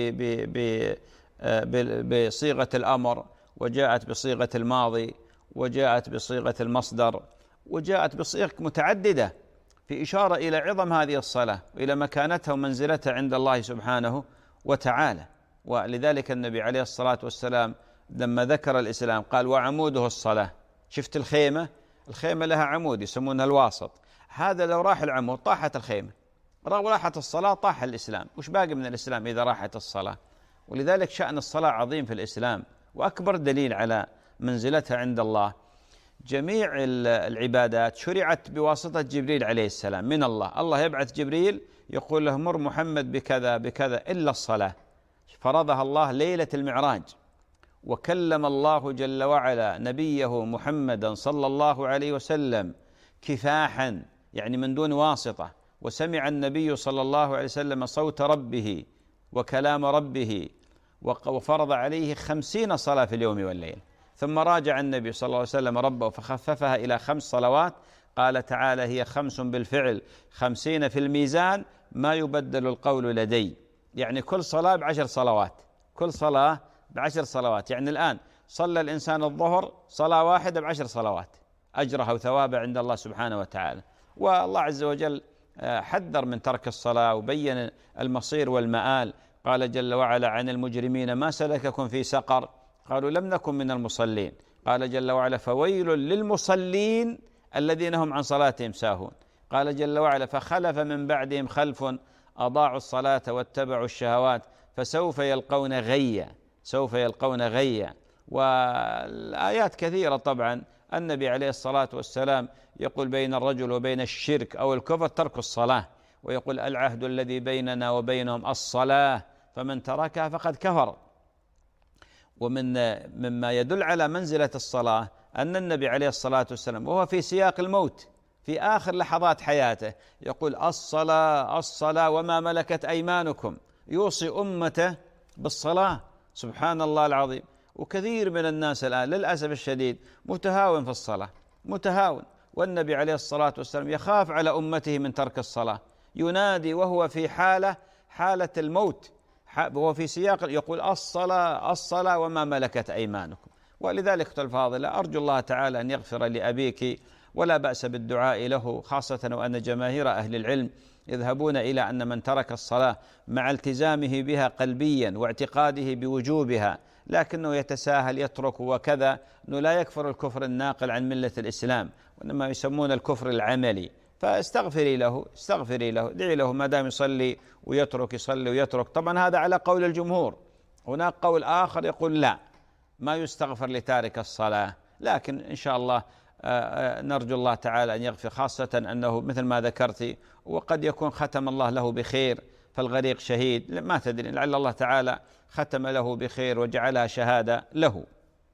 بصيغة الأمر، وجاءت بصيغة الماضي، وجاءت بصيغة المصدر، وجاءت بصيغ متعددة في إشارة إلى عظم هذه الصلاة وإلى مكانتها ومنزلتها عند الله سبحانه وتعالى. ولذلك النبي عليه الصلاة والسلام لما ذكر الإسلام قال وعموده الصلاة. شفت الخيمة؟ الخيمة لها عمود يسمونها الواسط، هذا لو راح العمود طاحت الخيمة، لو راحت الصلاة طاح الإسلام، وش باقي من الإسلام إذا راحت الصلاة؟ ولذلك شأن الصلاة عظيم في الإسلام، وأكبر دليل على منزلتها عند الله جميع العبادات شرعت بواسطة جبريل عليه السلام من الله. الله يبعث جبريل يقول له مر محمد بكذا بكذا إلا الصلاة، فرضها الله ليلة المعراج. وكلم الله جل وعلا نبيه محمدا صلى الله عليه وسلم كفاحا، يعني من دون واسطة، وسمع النبي صلى الله عليه وسلم صوت ربه وكلام ربه، وفرض عليه خمسين صلاة في اليوم والليل. ثم راجع النبي صلى الله عليه وسلم ربه فخففها إلى خمس صلوات، قال تعالى هي خمس بالفعل خمسين في الميزان ما يبدل القول لدي، يعني كل صلاة بعشر صلوات، كل صلاة بعشر صلوات. يعني الآن صلى الإنسان الظهر صلاة واحدة بعشر صلوات، أجرها وثوابها عند الله سبحانه وتعالى. والله عز وجل حذر من ترك الصلاة وبين المصير والمآل، قال جل وعلا عن المجرمين ما سلككم في سقر قالوا لم نكن من المصلين، قال جل وعلا فويل للمصلين الذين هم عن صلاتهم ساهون، قال جل وعلا فخلف من بعدهم خلف أضاعوا الصلاة واتبعوا الشهوات فسوف يلقون غيا، سوف يلقون غيا. والآيات كثيرة طبعا. النبي عليه الصلاة والسلام يقول بين الرجل وبين الشرك أو الكفر ترك الصلاة، ويقول العهد الذي بيننا وبينهم الصلاة فمن تركها فقد كفر. ومن مما يدل على منزلة الصلاة أن النبي عليه الصلاة والسلام وهو في سياق الموت في آخر لحظات حياته يقول الصلاة الصلاة وما ملكت أيمانكم، يوصي أمته بالصلاة. سبحان الله العظيم. وكثير من الناس الآن للأسف الشديد متهاون في الصلاة، متهاون، والنبي عليه الصلاة والسلام يخاف على أمته من ترك الصلاة، ينادي وهو في حالة حالة الموت، وهو في سياق يقول الصلاة الصلاة وما ملكت أيمانكم. ولذلك أختي الفاضلة أرجو الله تعالى أن يغفر لأبيك، ولا بأس بالدعاء له، خاصة وأن جماهير أهل العلم يذهبون إلى أن من ترك الصلاة مع التزامه بها قلبيا واعتقاده بوجوبها لكنه يتساهل يترك وكذا، أنه لا يكفر الكفر الناقل عن ملة الإسلام، وإنما يسمون الكفر العملي. فاستغفري له استغفري له ادعي له ما دام يصلي ويترك يصلي ويترك. طبعا هذا على قول الجمهور، هناك قول آخر يقول لا، ما يستغفر لتارك الصلاة، لكن إن شاء الله نرجو الله تعالى أن يغفر، خاصة أنه مثل ما ذكرت وقد يكون ختم الله له بخير، فالغريق شهيد ما تدري، لعل الله تعالى ختم له بخير وجعلها شهادة له.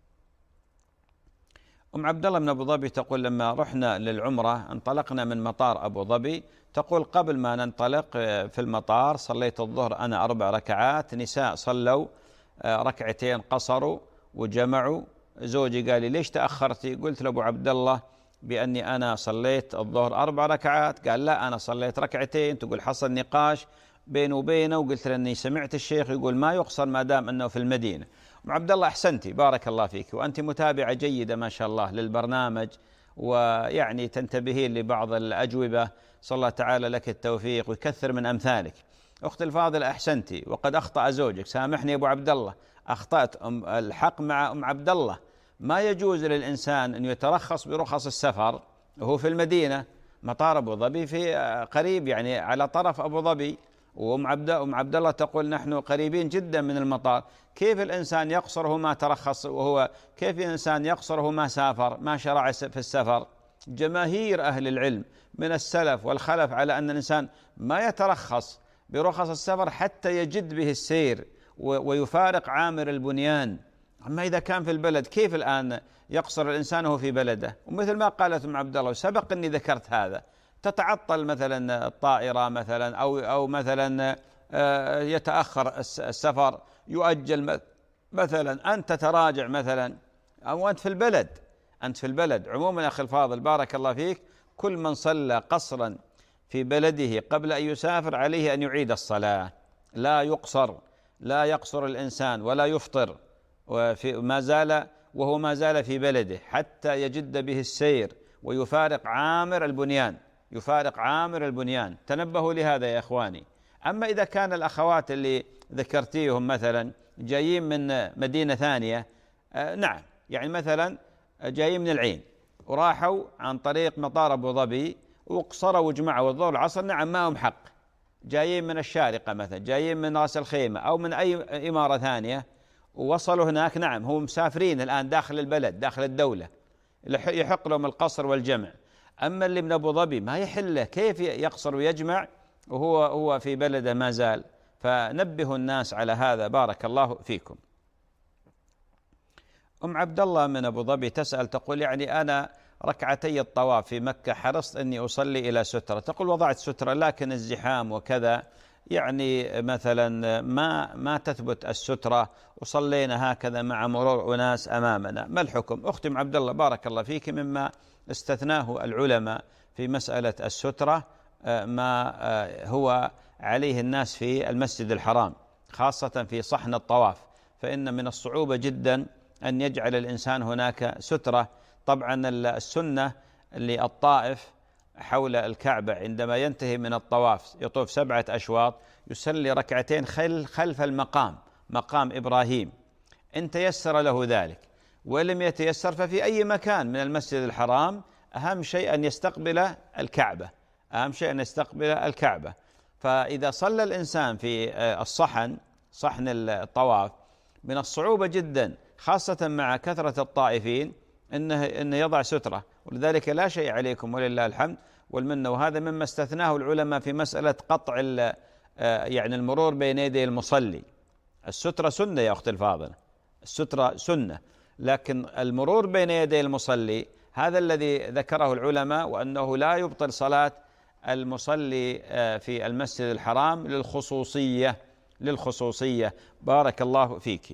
أم عبد الله من أبو ظبي تقول لما رحنا للعمرة انطلقنا من مطار أبو ظبي، تقول قبل ما ننطلق في المطار صليت الظهر أنا أربع ركعات، نساء صلوا ركعتين قصروا وجمعوا. زوجي قال لي ليش تأخرتي؟ قلت له أبو عبد الله بأني أنا صليت الظهر أربع ركعات. قال لا أنا صليت ركعتين. تقول حصل نقاش بينه وبينه، وقلت له أني سمعت الشيخ يقول ما يقصر ما دام أنه في المدينة. أم عبد الله أحسنتي بارك الله فيك، وأنت متابعة جيدة ما شاء الله للبرنامج، ويعني تنتبهين لبعض الأجوبة، صلى الله تعالى لك التوفيق ويكثر من أمثالك. أختي الفاضلة أحسنتي، وقد أخطأ زوجك، سامحني أبو عبد الله أخطأت. أم الحق مع أم عبد الله، ما يجوز للإنسان أن يترخص برخص السفر وهو في المدينة. مطار أبو ظبي في قريب يعني على طرف أبو ظبي، وأم عبد أم عبد الله تقول نحن قريبين جدا من المطار. كيف الإنسان يقصره ما ترخص وهو كيف الإنسان يقصره ما سافر ما شرع في السفر؟ جماهير أهل العلم من السلف والخلف على أن الإنسان ما يترخص برخص السفر حتى يجد به السير ويفارق عامر البنيان. أما إذا كان في البلد كيف الآن يقصر الإنسان وهو في بلده؟ ومثل ما قالت أم عبد الله وسبق أني ذكرت هذا، تتعطل مثلا الطائرة مثلا أو أو مثلا يتأخر السفر يؤجل مثلا، أنت تراجع مثلا أو أنت في البلد أنت في البلد. عموما أخي الفاضل بارك الله فيك، كل من صلى قصرا في بلده قبل أن يسافر عليه أن يعيد الصلاة، لا يقصر لا يقصر الإنسان ولا يفطر وفي ما زال وهو ما زال في بلده حتى يجد به السير ويفارق عامر البنيان يفارق عامر البنيان. تنبهوا لهذا يا إخواني. أما إذا كان الأخوات اللي ذكرتيهم مثلا جايين من مدينة ثانية، آه نعم يعني مثلا جايين من العين وراحوا عن طريق مطار أبو ظبي وقصروا وجمعوا الظهر العصر، نعم ما هم حق. جايين من الشارقة مثلا، جايين من رأس الخيمة أو من أي إمارة ثانية ووصلوا هناك، نعم هم مسافرين الآن داخل البلد داخل الدولة، يحق لهم القصر والجمع. أما اللي من أبو ظبي ما يحله، كيف يقصر ويجمع وهو هو في بلده ما زال؟ فنبهوا الناس على هذا بارك الله فيكم. أم عبد الله من أبو ظبي تسأل تقول يعني أنا ركعتي الطواف في مكة حرصت أني أصلي إلى سترة، تقول وضعت سترة لكن الزحام وكذا يعني مثلا ما ما تثبت السترة وصلينا هكذا مع مرور أناس أمامنا، ما الحكم؟ أختي أم عبد الله بارك الله فيك، مما استثناه العلماء في مسألة السترة ما هو عليه الناس في المسجد الحرام خاصة في صحن الطواف، فإن من الصعوبة جدا أن يجعل الإنسان هناك سترة. طبعا السنة للطائف حول الكعبة عندما ينتهي من الطواف يطوف سبعة أشواط يصلي ركعتين خلف المقام مقام إبراهيم إن تيسر له ذلك، ولم يتيسر ففي أي مكان من المسجد الحرام. أهم شيء أن يستقبل الكعبة أهم شيء أن يستقبل الكعبة. فإذا صلى الإنسان في الصحن صحن الطواف من الصعوبة جدا خاصة مع كثرة الطائفين إنه, إنه يضع سترة، ولذلك لا شيء عليكم ولله الحمد والمنة. وهذا مما استثناه العلماء في مسألة قطع يعني المرور بين يدي المصلي. السترة سنة يا أختي الفاضلة، السترة سنة، لكن المرور بين يدي المصلي هذا الذي ذكره العلماء، وأنه لا يبطل صلاة المصلي في المسجد الحرام للخصوصية للخصوصية بارك الله فيك.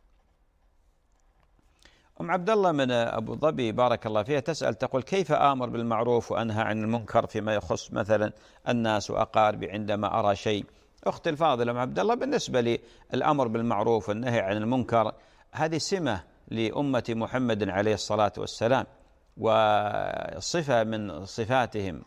أم عبد الله من أبو ظبي بارك الله فيها تسأل تقول كيف آمر بالمعروف وأنهى عن المنكر فيما يخص مثلا الناس وأقاربي عندما أرى شيء أختي الفاضلة أم عبد الله، بالنسبة للأمر بالمعروف والنهي عن المنكر هذه سمة لأمة محمد عليه الصلاة والسلام، وصفة من صفاتهم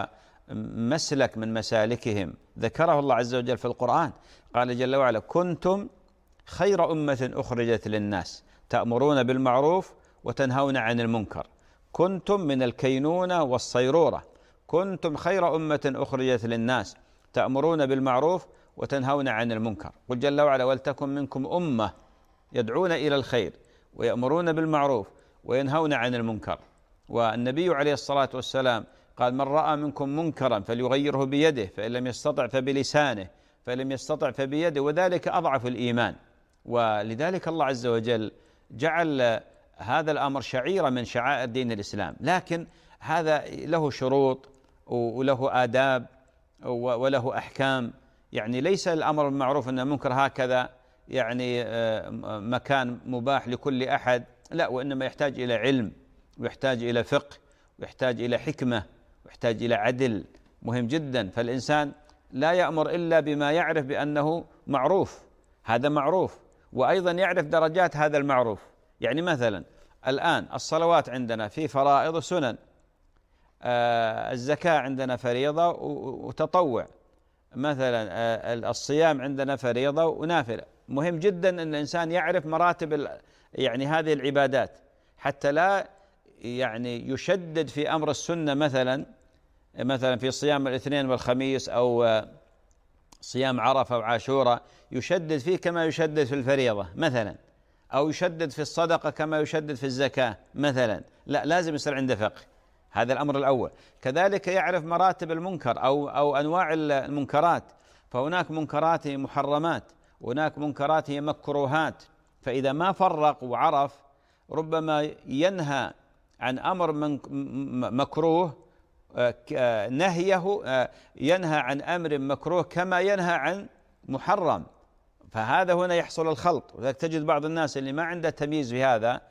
ومسلك من مسالكهم ذكره الله عز وجل في القرآن. قال جل وعلا: كنتم خير أمة أخرجت للناس تأمرون بالمعروف وتنهون عن المنكر. كنتم من الكينونة والصيرورة، كنتم خير أمة أخرجت للناس تأمرون بالمعروف وتنهون عن المنكر. قل جل وعلا: ولتكن منكم أمة يدعون إلى الخير ويأمرون بالمعروف وينهون عن المنكر. والنبي عليه الصلاة والسلام قال: من رأى منكم منكرا فليغيره بيده، فإن لم يستطع فبلسانه، فإن لم يستطع فبيده، وذلك أضعف الإيمان. ولذلك الله عز وجل جعل هذا الأمر شعيرة من شعائر دين الإسلام، لكن هذا له شروط وله آداب وله أحكام. يعني ليس الأمر بالمعروف أن المنكر هكذا يعني مكان مباح لكل أحد، لا، وإنما يحتاج إلى علم ويحتاج إلى فقه ويحتاج إلى حكمة ويحتاج إلى عدل مهم جدا. فالإنسان لا يأمر إلا بما يعرف بأنه معروف، هذا معروف، وأيضا يعرف درجات هذا المعروف. يعني مثلا الآن الصلوات عندنا في فرائض وسنن، آه الزكاة عندنا فريضة وتطوع، مثلا آه الصيام عندنا فريضة ونافلة. مهم جدا أن الإنسان يعرف مراتب يعني هذه العبادات، حتى لا يعني يشدد في أمر السنة، مثلا مثلا في صيام الاثنين والخميس أو صيام عرفة وعاشوراء يشدد فيه كما يشدد في الفريضة مثلا، أو يشدد في الصدقة كما يشدد في الزكاة مثلا. لا، لازم يصير عنده فقه، هذا الأمر الأول. كذلك يعرف مراتب المنكر أو أو أنواع المنكرات، فهناك منكرات هي محرمات وهناك منكرات هي مكروهات. فإذا ما فرق وعرف ربما ينهى عن أمر من مكروه نهيه ينهى عن أمر مكروه كما ينهى عن محرم، فهذا هنا يحصل الخلط. وذلك تجد بعض الناس اللي ما عنده تمييز في هذا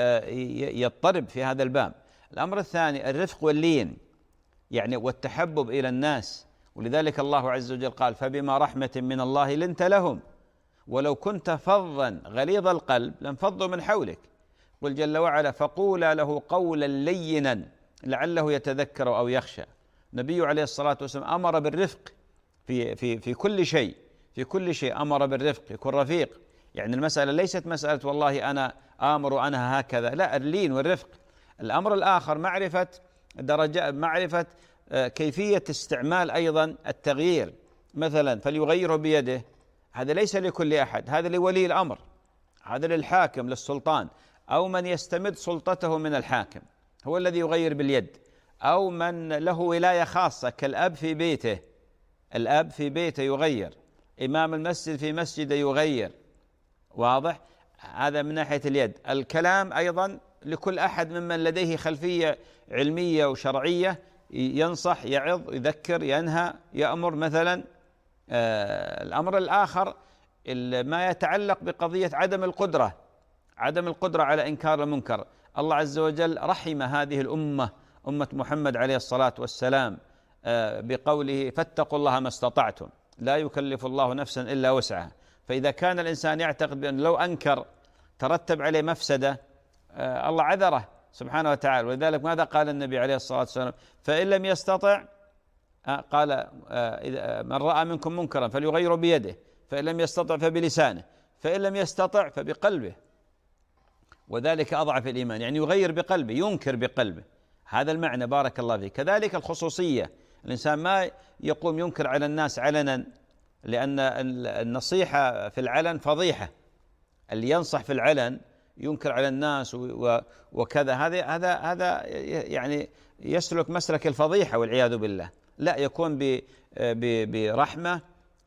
يضطرب في هذا الباب. الأمر الثاني الرفق واللين، يعني والتحبب إلى الناس. ولذلك الله عز وجل قال: فبما رحمة من الله لنت لهم ولو كنت فظا غليظ القلب لانفضوا من حولك. قل جل وعلا: فقولا له قولا لينا لعله يتذكر أو يخشى. النبي عليه الصلاة والسلام أمر بالرفق في في في كل شيء، في كل شيء أمر بالرفق، يكون رفيق. يعني المسألة ليست مسألة والله أنا آمر وأنا هكذا، لا، اللين والرفق. الأمر الآخر معرفة درجة، معرفة كيفية استعمال أيضا التغيير. مثلا فليغيره بيده، هذا ليس لكل أحد، هذا لولي الأمر، هذا للحاكم للسلطان، أو من يستمد سلطته من الحاكم هو الذي يغير باليد، أو من له ولاية خاصة كالأب في بيته، الأب في بيته يغير، إمام المسجد في مسجده يغير. واضح؟ هذا من ناحية اليد. الكلام أيضا لكل أحد ممن لديه خلفية علمية وشرعية، ينصح، يعظ، يذكر، ينهى، يأمر مثلا. آه الأمر الآخر ما يتعلق بقضية عدم القدرة، عدم القدرة على إنكار المنكر. الله عز وجل رحم هذه الأمة، أمة محمد عليه الصلاة والسلام، آه بقوله: فاتقوا الله ما استطعتم، لا يكلف الله نفسا إلا وسعها. فإذا كان الإنسان يعتقد بأن لو أنكر ترتب عليه مفسدة، آه الله عذره سبحانه وتعالى. ولذلك ماذا قال النبي عليه الصلاة والسلام؟ فإن لم يستطع، آه قال: آه من رأى منكم منكرا فليغيره بيده، فإن لم يستطع فبلسانه، فإن لم يستطع فبقلبه، وذلك أضعف الإيمان. يعني يغير بقلبه، ينكر بقلبه، هذا المعنى. بارك الله فيك. كذلك الخصوصية، الإنسان ما يقوم ينكر على الناس علنا، لأن النصيحة في العلن فضيحة. اللي ينصح في العلن ينكر على الناس وكذا، هذا هذا هذا يعني يسلك مسلك الفضيحة والعياذ بالله. لا، يكون برحمة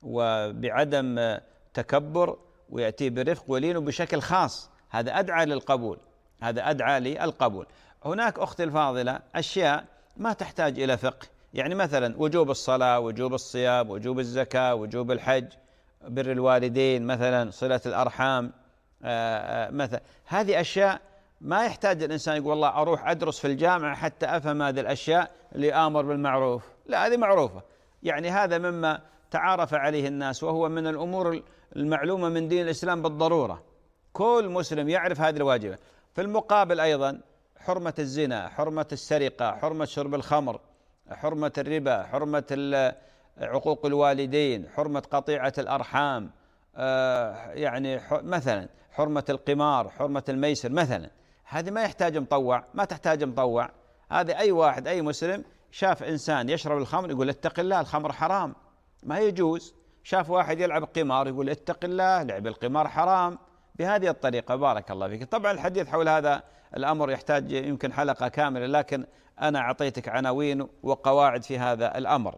وبعدم تكبر، ويأتي برفق ولين وبشكل خاص، هذا أدعى للقبول، هذا أدعى للقبول. هناك أختي الفاضلة أشياء ما تحتاج إلى فقه، يعني مثلا وجوب الصلاة، وجوب الصيام، وجوب الزكاة، وجوب الحج، بر الوالدين، مثلا صلة الأرحام، مثلا هذه أشياء ما يحتاج الإنسان يقول والله أروح أدرس في الجامعة حتى أفهم هذه الأشياء اللي آمر بالمعروف. لا، هذه معروفة. يعني هذا مما تعارف عليه الناس، وهو من الأمور المعلومة من دين الإسلام بالضرورة، كل مسلم يعرف هذه الواجبة. في المقابل أيضا حرمة الزنا، حرمة السرقة، حرمة شرب الخمر، حرمة الربا، حرمة عقوق الوالدين، حرمة قطيعة الأرحام، يعني مثلا حرمة القمار، حرمة الميسر مثلا. هذه ما يحتاج مطوع، ما تحتاج مطوع. هذه أي واحد أي مسلم شاف إنسان يشرب الخمر يقول اتق الله، الخمر حرام ما يجوز. شاف واحد يلعب قمار يقول اتق الله، لعب القمار حرام. بهذه الطريقة. بارك الله فيك. طبعا الحديث حول هذا الأمر يحتاج يمكن حلقة كاملة، لكن أنا أعطيتك عناوين وقواعد في هذا الأمر.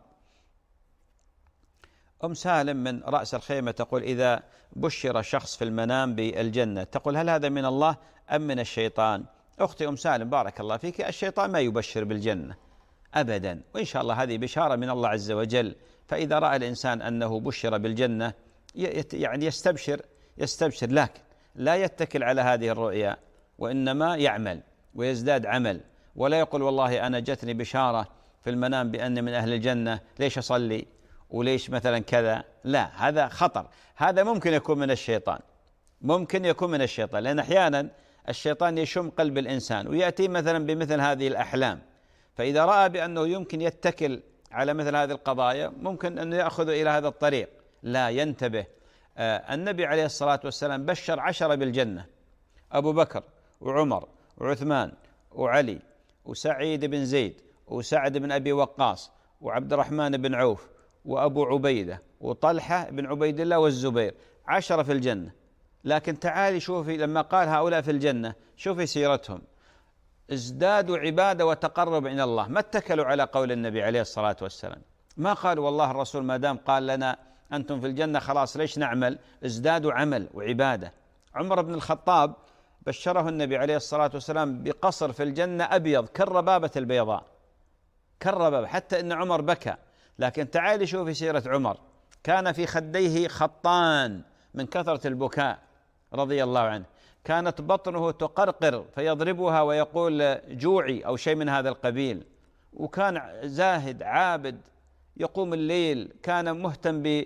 أم سالم من رأس الخيمة تقول: إذا بشر شخص في المنام بالجنة، تقول هل هذا من الله أم من الشيطان؟ أختي أم سالم بارك الله فيك، الشيطان ما يبشر بالجنة أبدا، وإن شاء الله هذه بشارة من الله عز وجل. فإذا رأى الإنسان أنه بشر بالجنة يعني يستبشر يستبشر لكن لا يتكل على هذه الرؤيا، وإنما يعمل ويزداد عمل، ولا يقول والله أنا جتني بشارة في المنام بأن من أهل الجنة، ليش أصلي وليش مثلا كذا. لا، هذا خطر. هذا ممكن يكون من الشيطان، ممكن يكون من الشيطان، لأن أحيانا الشيطان يشم قلب الإنسان ويأتي مثلا بمثل هذه الأحلام، فإذا رأى بأنه يمكن يتكل على مثل هذه القضايا ممكن أن يأخذ إلى هذا الطريق. لا، ينتبه. آه النبي عليه الصلاة والسلام بشر عشرة بالجنة: أبو بكر وعمر وعثمان وعلي وسعيد بن زيد وسعد بن أبي وقاص وعبد الرحمن بن عوف وأبو عبيدة وطلحة بن عبيد الله والزبير، عشرة في الجنة. لكن تعالي شوفي لما قال هؤلاء في الجنة، شوفي سيرتهم، ازدادوا عبادة وتقرب إلى الله، ما اتكلوا على قول النبي عليه الصلاة والسلام، ما قالوا والله الرسول ما دام قال لنا أنتم في الجنة خلاص ليش نعمل، ازدادوا عمل وعبادة. عمر بن الخطاب بشره النبي عليه الصلاة والسلام بقصر في الجنة أبيض كالربابة البيضاء، كالربابة، حتى إن عمر بكى. لكن تعالي شوفي سيرة عمر، كان في خديه خطان من كثرة البكاء رضي الله عنه، كانت بطنه تقرقر فيضربها ويقول جوعي أو شيء من هذا القبيل، وكان زاهد عابد يقوم الليل، كان مهتم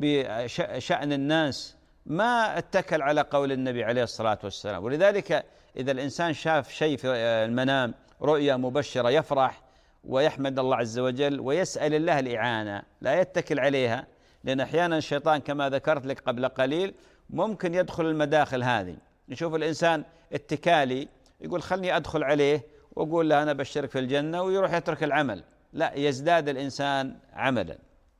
بشأن الناس، ما اتكل على قول النبي عليه الصلاة والسلام. ولذلك إذا الإنسان شاف شيء في المنام رؤيا مبشرة يفرح ويحمد الله عز وجل ويسأل الله الإعانة، لا يتكل عليها، لأن أحيانا الشيطان كما ذكرت لك قبل قليل ممكن يدخل المداخل هذه. نشوف الإنسان اتكالي يقول خلني أدخل عليه وأقول له أنا بشرك في الجنة، ويروح يترك العمل، لا، يزداد الإنسان عملا.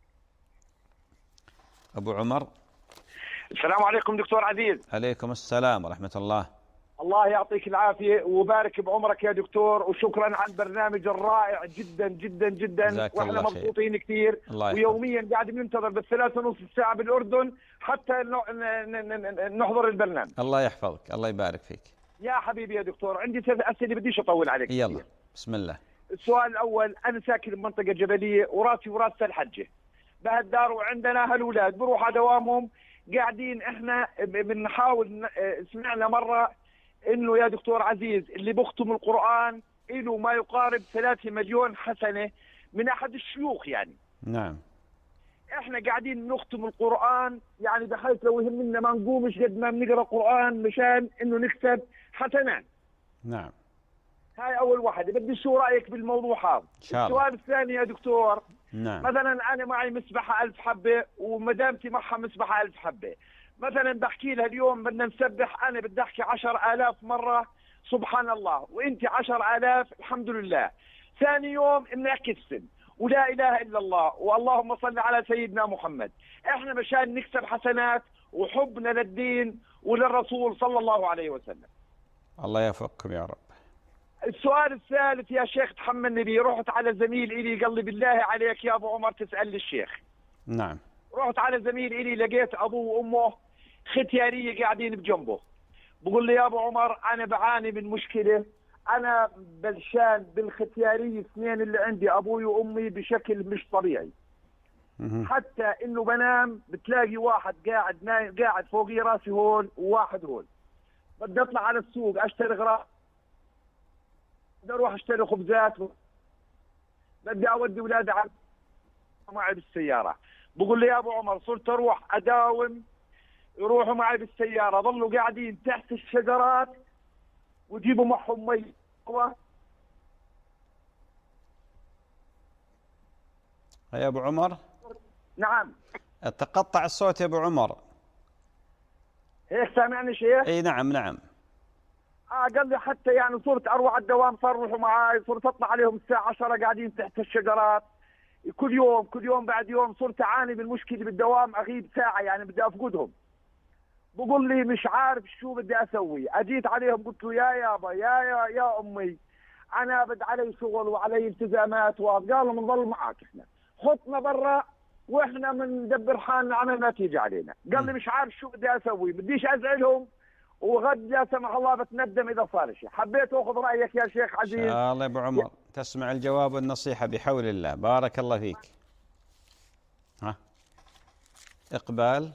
أبو عمر. السلام عليكم دكتور عزيز. عليكم السلام ورحمة الله. الله يعطيك العافية وبارك بعمرك يا دكتور، وشكرا على البرنامج الرائع جدا جدا جدا، واحنا مبسوطين كثير، ويوميا قاعد بننتظر بالثلاثة ونص ساعة بالأردن حتى نحضر البرنامج. الله يحفظك، الله يبارك فيك يا حبيبي. يا دكتور عندي ثلاث أسئلة بديش أطول عليك. يلا كثير. بسم الله. السؤال الأول، أنا ساكن بمنطقة جبلية وراسي وراس الحجة بهالدار، وعندنا هالأولاد بروح على دوامهم، قاعدين احنا بنحاول. سمعنا مرة انه يا دكتور عزيز اللي بختم القرآن له ما يقارب ثلاثة مليون حسنة من احد الشيوخ يعني. نعم. احنا قاعدين نختم القرآن يعني بحيث لو يهمنا ما نقومش قد ما بنقرأ قرآن مشان انه نكسب حسنات. نعم. هاي اول واحدة، بدي شو رأيك بالموضوع هذا؟ السؤال الثاني يا دكتور، نعم. مثلا انا معي مسبحة ألف حبة ومدامتي معها مسبحة ألف حبة، مثلا بحكي لها اليوم بدنا نسبح، انا بدي احكي عشر آلاف مرة سبحان الله، وانت عشر آلاف الحمد لله. ثاني يوم بنعكسن ولا اله الا الله واللهم صل على سيدنا محمد. احنا مشان نكسب حسنات وحبنا للدين وللرسول صلى الله عليه وسلم. الله يوفقكم يا رب. السؤال الثالث يا شيخ تحملني بي، رحت على زميل إلي قال لي بالله عليك يا ابو عمر تسأل لي الشيخ. نعم. رحت على زميل إلي لقيت ابوه وامه ختيارية قاعدين بجنبه، بقول لي يا ابو عمر انا بعاني من مشكلة، انا بلشان بالختيارية اثنين اللي عندي ابوي وامي بشكل مش طبيعي، حتى انه بنام بتلاقي واحد قاعد نايم قاعد فوقي راسي هون وواحد هون. بدي اطلع على السوق اشتري غراض، بدي اروح اشتري خبزات، بدي اودي اولادي على معي بالسيارة. بقول لي يا أبو عمر صرت أروح أداوم، يروحوا معي بالسيارة ظلوا قاعدين تحت الشجرات ويجيبوا معهم مي. يا أبو عمر. نعم. تقطع الصوت يا أبو عمر. هيك سامعني شيخ؟ اي نعم نعم. اه قال لي حتى يعني صرت اروح على الدوام، صار يروحوا معي، صرت اطلع عليهم الساعه عشرة قاعدين تحت الشجرات كل يوم كل يوم بعد يوم. صرت اعاني من مشكله بالدوام، اغيب ساعه يعني بدي افقدهم. بقول لي مش عارف شو بدي اسوي. اجيت عليهم قلت له يا يابا يا يا يا امي انا بد علي شغل وعلي التزامات، وقالوا بنضل معك احنا، حطنا برا واحنا بندبر حالنا على ما تيجي علينا. قال لي مش عارف شو بدي اسوي، بديش ازعلهم وغد لا سمح الله بتندم اذا صار شيء. حبيت اخذ رايك يا شيخ عزيز. ان شاء الله يا ابو عمر تسمع الجواب والنصيحه بحول الله. بارك الله فيك. ها اقبال.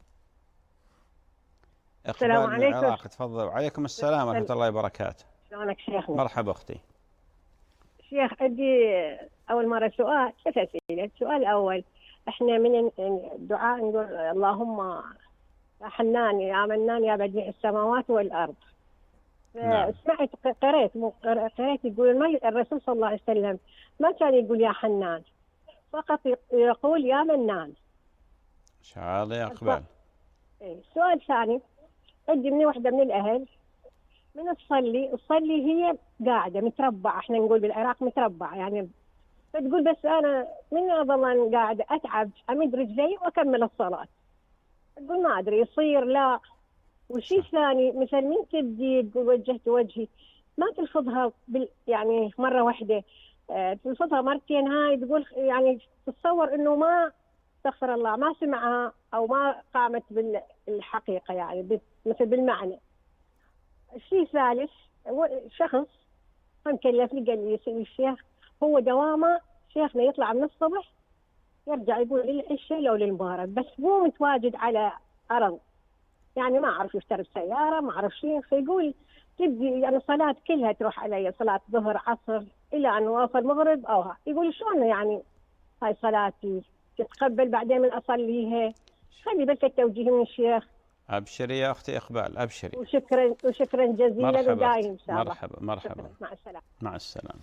السلام عليكم. العراق تفضل. وعليكم السلام ورحمه الله وبركاته. شلونك شيخنا؟ مرحبا اختي. شيخ عندي اول مره سؤال، ثلاث اسئله. السؤال الاول، احنا من الدعاء نقول اللهم يا حنان يا منان يا بديع السماوات والارض. نعم. سمعت قريت قريت يقول ما الرسول صلى الله عليه وسلم ما كان يقول يا حنان، فقط يقول يا منان. ان شاء الله يا اقبال. السؤال الثاني، عندي من وحده من الاهل من تصلي تصلي هي قاعده متربعه، احنا نقول بالعراق متربعه يعني، فتقول بس انا من اظل قاعده اتعب امد رجلي واكمل الصلاه. تقول ما ادري يصير لا. والشيء الثاني مثل من تبدي تقول وجهت وجهي ما تلفظها بال يعني مره واحده، أه تلفظها مرتين. هاي تقول يعني تتصور انه ما استغفر الله ما سمعها او ما قامت بالحقيقه يعني مثل بالمعنى. الشيء الثالث، شخص مكلف لي قال لي يا الشيخ هو دوامه شيخنا يطلع من الصبح يرجع يقول للعشاء لو للمغرب، بس مو متواجد على أرض يعني، ما أعرف يشتري بسيارة ما أعرف شيء. فيقول تبدي يعني صلاة كلها تروح علي، صلاة ظهر عصر إلى أن أوصل مغرب أو ها. يقول شلون يعني هاي صلاتي تتقبل بعدين من أصليها؟ خلي بس التوجيه من الشيخ. أبشري يا أختي إقبال أبشري. وشكرا وشكرا جزيلا ودايم إن شاء الله. مرحبا مرحبا. مع السلامة. مع السلامة.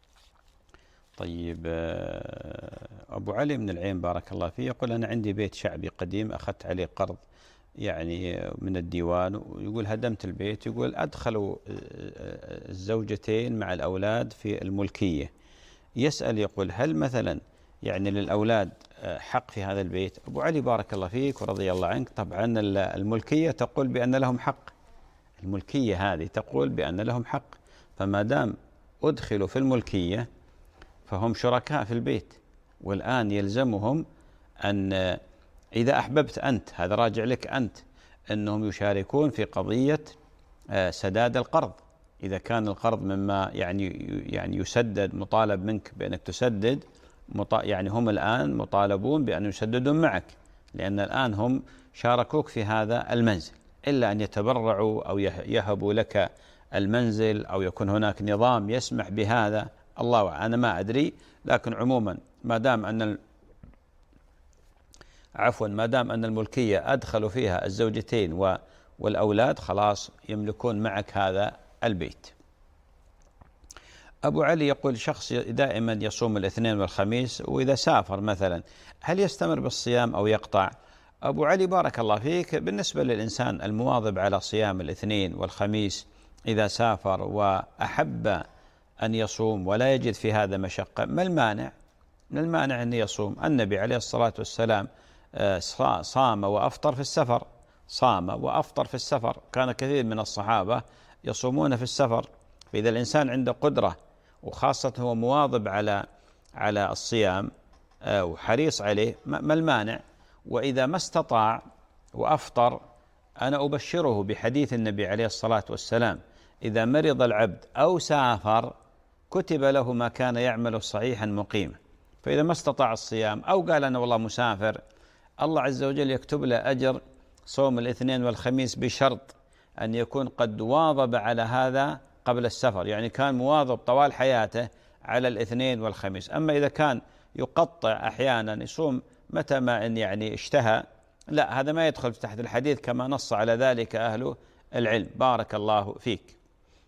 طيب أبو علي من العين بارك الله فيه يقول أنا عندي بيت شعبي قديم أخذت عليه قرض يعني من الديوان، ويقول هدمت البيت. يقول أدخلوا الزوجتين مع الأولاد في الملكية. يسأل يقول هل مثلا يعني للأولاد حق في هذا البيت؟ أبو علي بارك الله فيك ورضي الله عنك، طبعا الملكية تقول بأن لهم حق، الملكية هذه تقول بأن لهم حق، فما دام أدخلوا في الملكية فهم شركاء في البيت، والآن يلزمهم أن إذا أحببت أنت، هذا راجع لك أنت، أنهم يشاركون في قضية سداد القرض. إذا كان القرض مما يعني يعني يسدد مطالب منك بأنك تسدد، يعني هم الآن مطالبون بأن يسددون معك، لأن الآن هم شاركوك في هذا المنزل، إلا أن يتبرعوا أو يهبوا لك المنزل أو يكون هناك نظام يسمح بهذا، الله أنا ما أدري. لكن عموما ما دام أن عفوا ما دام أن الملكية أدخلوا فيها الزوجتين والأولاد خلاص يملكون معك هذا البيت. أبو علي يقول شخص دائما يصوم الاثنين والخميس، وإذا سافر مثلا هل يستمر بالصيام أو يقطع؟ أبو علي بارك الله فيك، بالنسبة للإنسان المواظب على صيام الاثنين والخميس إذا سافر وأحب أن يصوم ولا يجد في هذا مشقة، ما المانع؟ من المانع أن يصوم؟ النبي عليه الصلاة والسلام صام وأفطر في السفر، صام وأفطر في السفر، كان كثير من الصحابة يصومون في السفر. فإذا الإنسان عنده قدرة وخاصة هو مواظب على على الصيام وحريص عليه، ما المانع؟ وإذا ما استطاع وأفطر، أنا أبشره بحديث النبي عليه الصلاة والسلام إذا مرض العبد أو سافر كتب له ما كان يعمل صحيحا مقيما. فإذا ما استطاع الصيام أو قال أنا والله مسافر، الله عز وجل يكتب له أجر صوم الاثنين والخميس بشرط أن يكون قد واظب على هذا قبل السفر، يعني كان مواظب طوال حياته على الاثنين والخميس. أما إذا كان يقطع أحيانا، يصوم متى ما إن يعني اشتهى، لا، هذا ما يدخل تحت الحديث كما نص على ذلك أهل العلم. بارك الله فيك.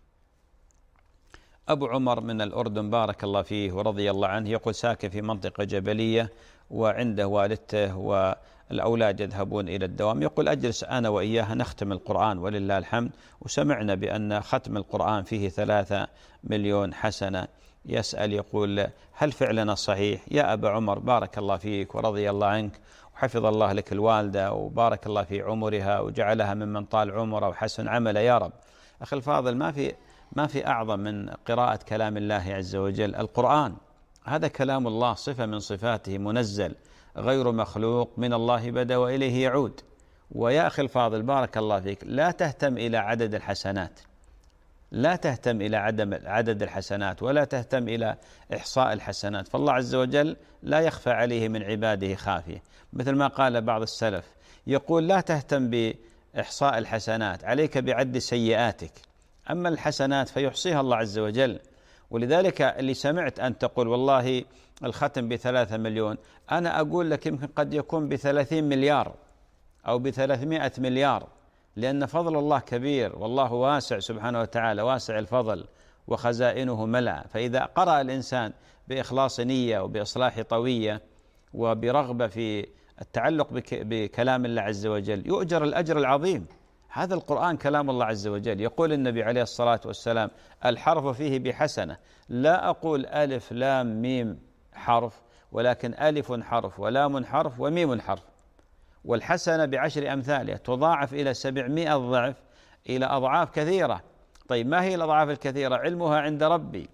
أبو عمر من الأردن بارك الله فيه ورضي الله عنه يقول ساكن في منطقة جبلية وعنده والدته والأولاد يذهبون إلى الدوام، يقول أجلس أنا وإياها نختم القرآن ولله الحمد، وسمعنا بأن ختم القرآن فيه ثلاثة مليون حسنة. يسأل يقول هل فعلنا صحيح؟ يا أبا عمر بارك الله فيك ورضي الله عنك وحفظ الله لك الوالدة وبارك الله في عمرها وجعلها ممن طال عمره وحسن عمله يا رب. أخي الفاضل، ما في ما في أعظم من قراءة كلام الله عز وجل. القرآن هذا كلام الله، صفة من صفاته، منزل غير مخلوق، من الله بدأ وإليه يعود. ويا أخي الفاضل بارك الله فيك، لا تهتم إلى عدد الحسنات، لا تهتم إلى عدم عدد الحسنات ولا تهتم إلى إحصاء الحسنات، فالله عز وجل لا يخفى عليه من عباده خافية. مثل ما قال بعض السلف يقول لا تهتم بإحصاء الحسنات، عليك بعد سيئاتك، أما الحسنات فيحصيها الله عز وجل. ولذلك اللي سمعت أن تقول والله الختم بثلاثة مليون، أنا أقول لك يمكن قد يكون بثلاثين مليار أو بثلاثمائة مليار، لأن فضل الله كبير والله واسع سبحانه وتعالى، واسع الفضل وخزائنه ملأ. فإذا قرأ الإنسان بإخلاص نية وبإصلاح طوية وبرغبة في التعلق بكلام الله عز وجل يؤجر الأجر العظيم. هذا القرآن كلام الله عز وجل. يقول النبي عليه الصلاة والسلام الحرف فيه بحسنة، لا أقول ألف لام ميم حرف، ولكن ألف حرف ولام حرف وميم حرف، والحسنة بعشر أمثالها تضاعف إلى سبعمائة ضعف، إلى أضعاف كثيرة. طيب ما هي الأضعاف الكثيرة؟ علمها عند ربي،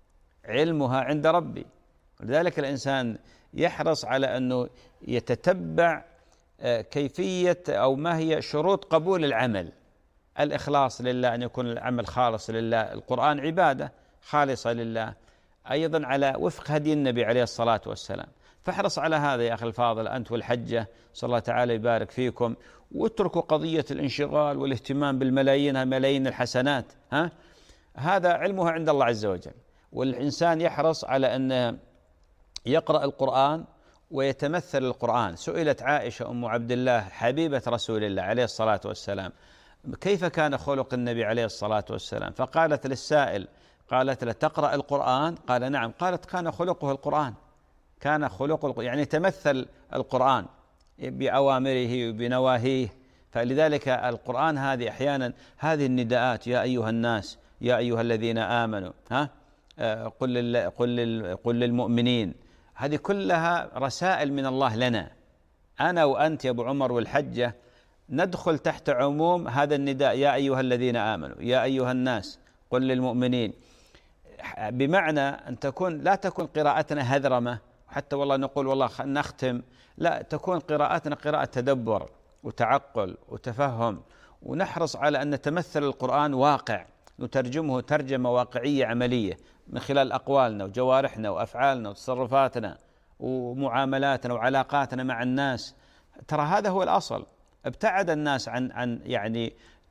علمها عند ربي. لذلك الإنسان يحرص على أنه يتتبع كيفية أو ما هي شروط قبول العمل. الإخلاص لله، أن يكون العمل خالص لله، القرآن عبادة خالصة لله، أيضا على وفق هدي النبي عليه الصلاة والسلام. فاحرص على هذا يا أخي الفاضل أنت والحجة، صلى الله تعالى يبارك فيكم، واتركوا قضية الانشغال والاهتمام بالملايين ملايين الحسنات. ها؟ هذا علمها عند الله عز وجل. والإنسان يحرص على أن يقرأ القرآن ويتمثل القرآن. سئلت عائشة أم عبد الله حبيبة رسول الله عليه الصلاة والسلام كيف كان خلق النبي عليه الصلاة والسلام، فقالت للسائل، قالت له تقرأ القرآن؟ قال نعم. قالت كان خلقه القرآن، كان خلقه يعني تمثل القرآن بأوامره وبنواهيه. فلذلك القرآن هذه أحيانا هذه النداءات، يا أيها الناس، يا أيها الذين آمنوا، ها قل لل قل لل قل للمؤمنين، هذه كلها رسائل من الله لنا. أنا وأنت يا أبو عمر والحجة ندخل تحت عموم هذا النداء، يا أيها الذين آمنوا، يا أيها الناس، قل للمؤمنين، بمعنى أن تكون لا تكون قراءتنا هذرمة حتى والله نقول والله نختم، لا، تكون قراءتنا قراءة تدبر وتعقل وتفهم، ونحرص على أن نتمثل القرآن واقع، نترجمه ترجمة واقعية عملية من خلال أقوالنا وجوارحنا وأفعالنا وتصرفاتنا ومعاملاتنا وعلاقاتنا مع الناس. ترى هذا هو الأصل. ابتعد الناس عن عن يعني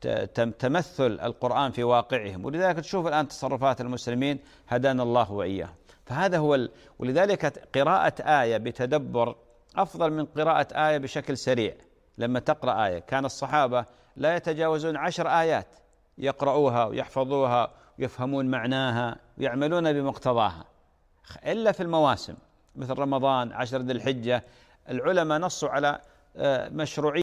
تمثل القرآن في واقعهم، ولذلك تشوف الآن تصرفات المسلمين هدانا الله وإياه. فهذا هو ال... ولذلك قراءة آية بتدبر أفضل من قراءة آية بشكل سريع. لما تقرأ آية كان الصحابة لا يتجاوزون عشر آيات يقرؤوها ويحفظوها ويفهمون معناها ويعملون بمقتضاها، إلا في المواسم مثل رمضان، عشر ذي الحجة، العلماء نصوا على مشروعية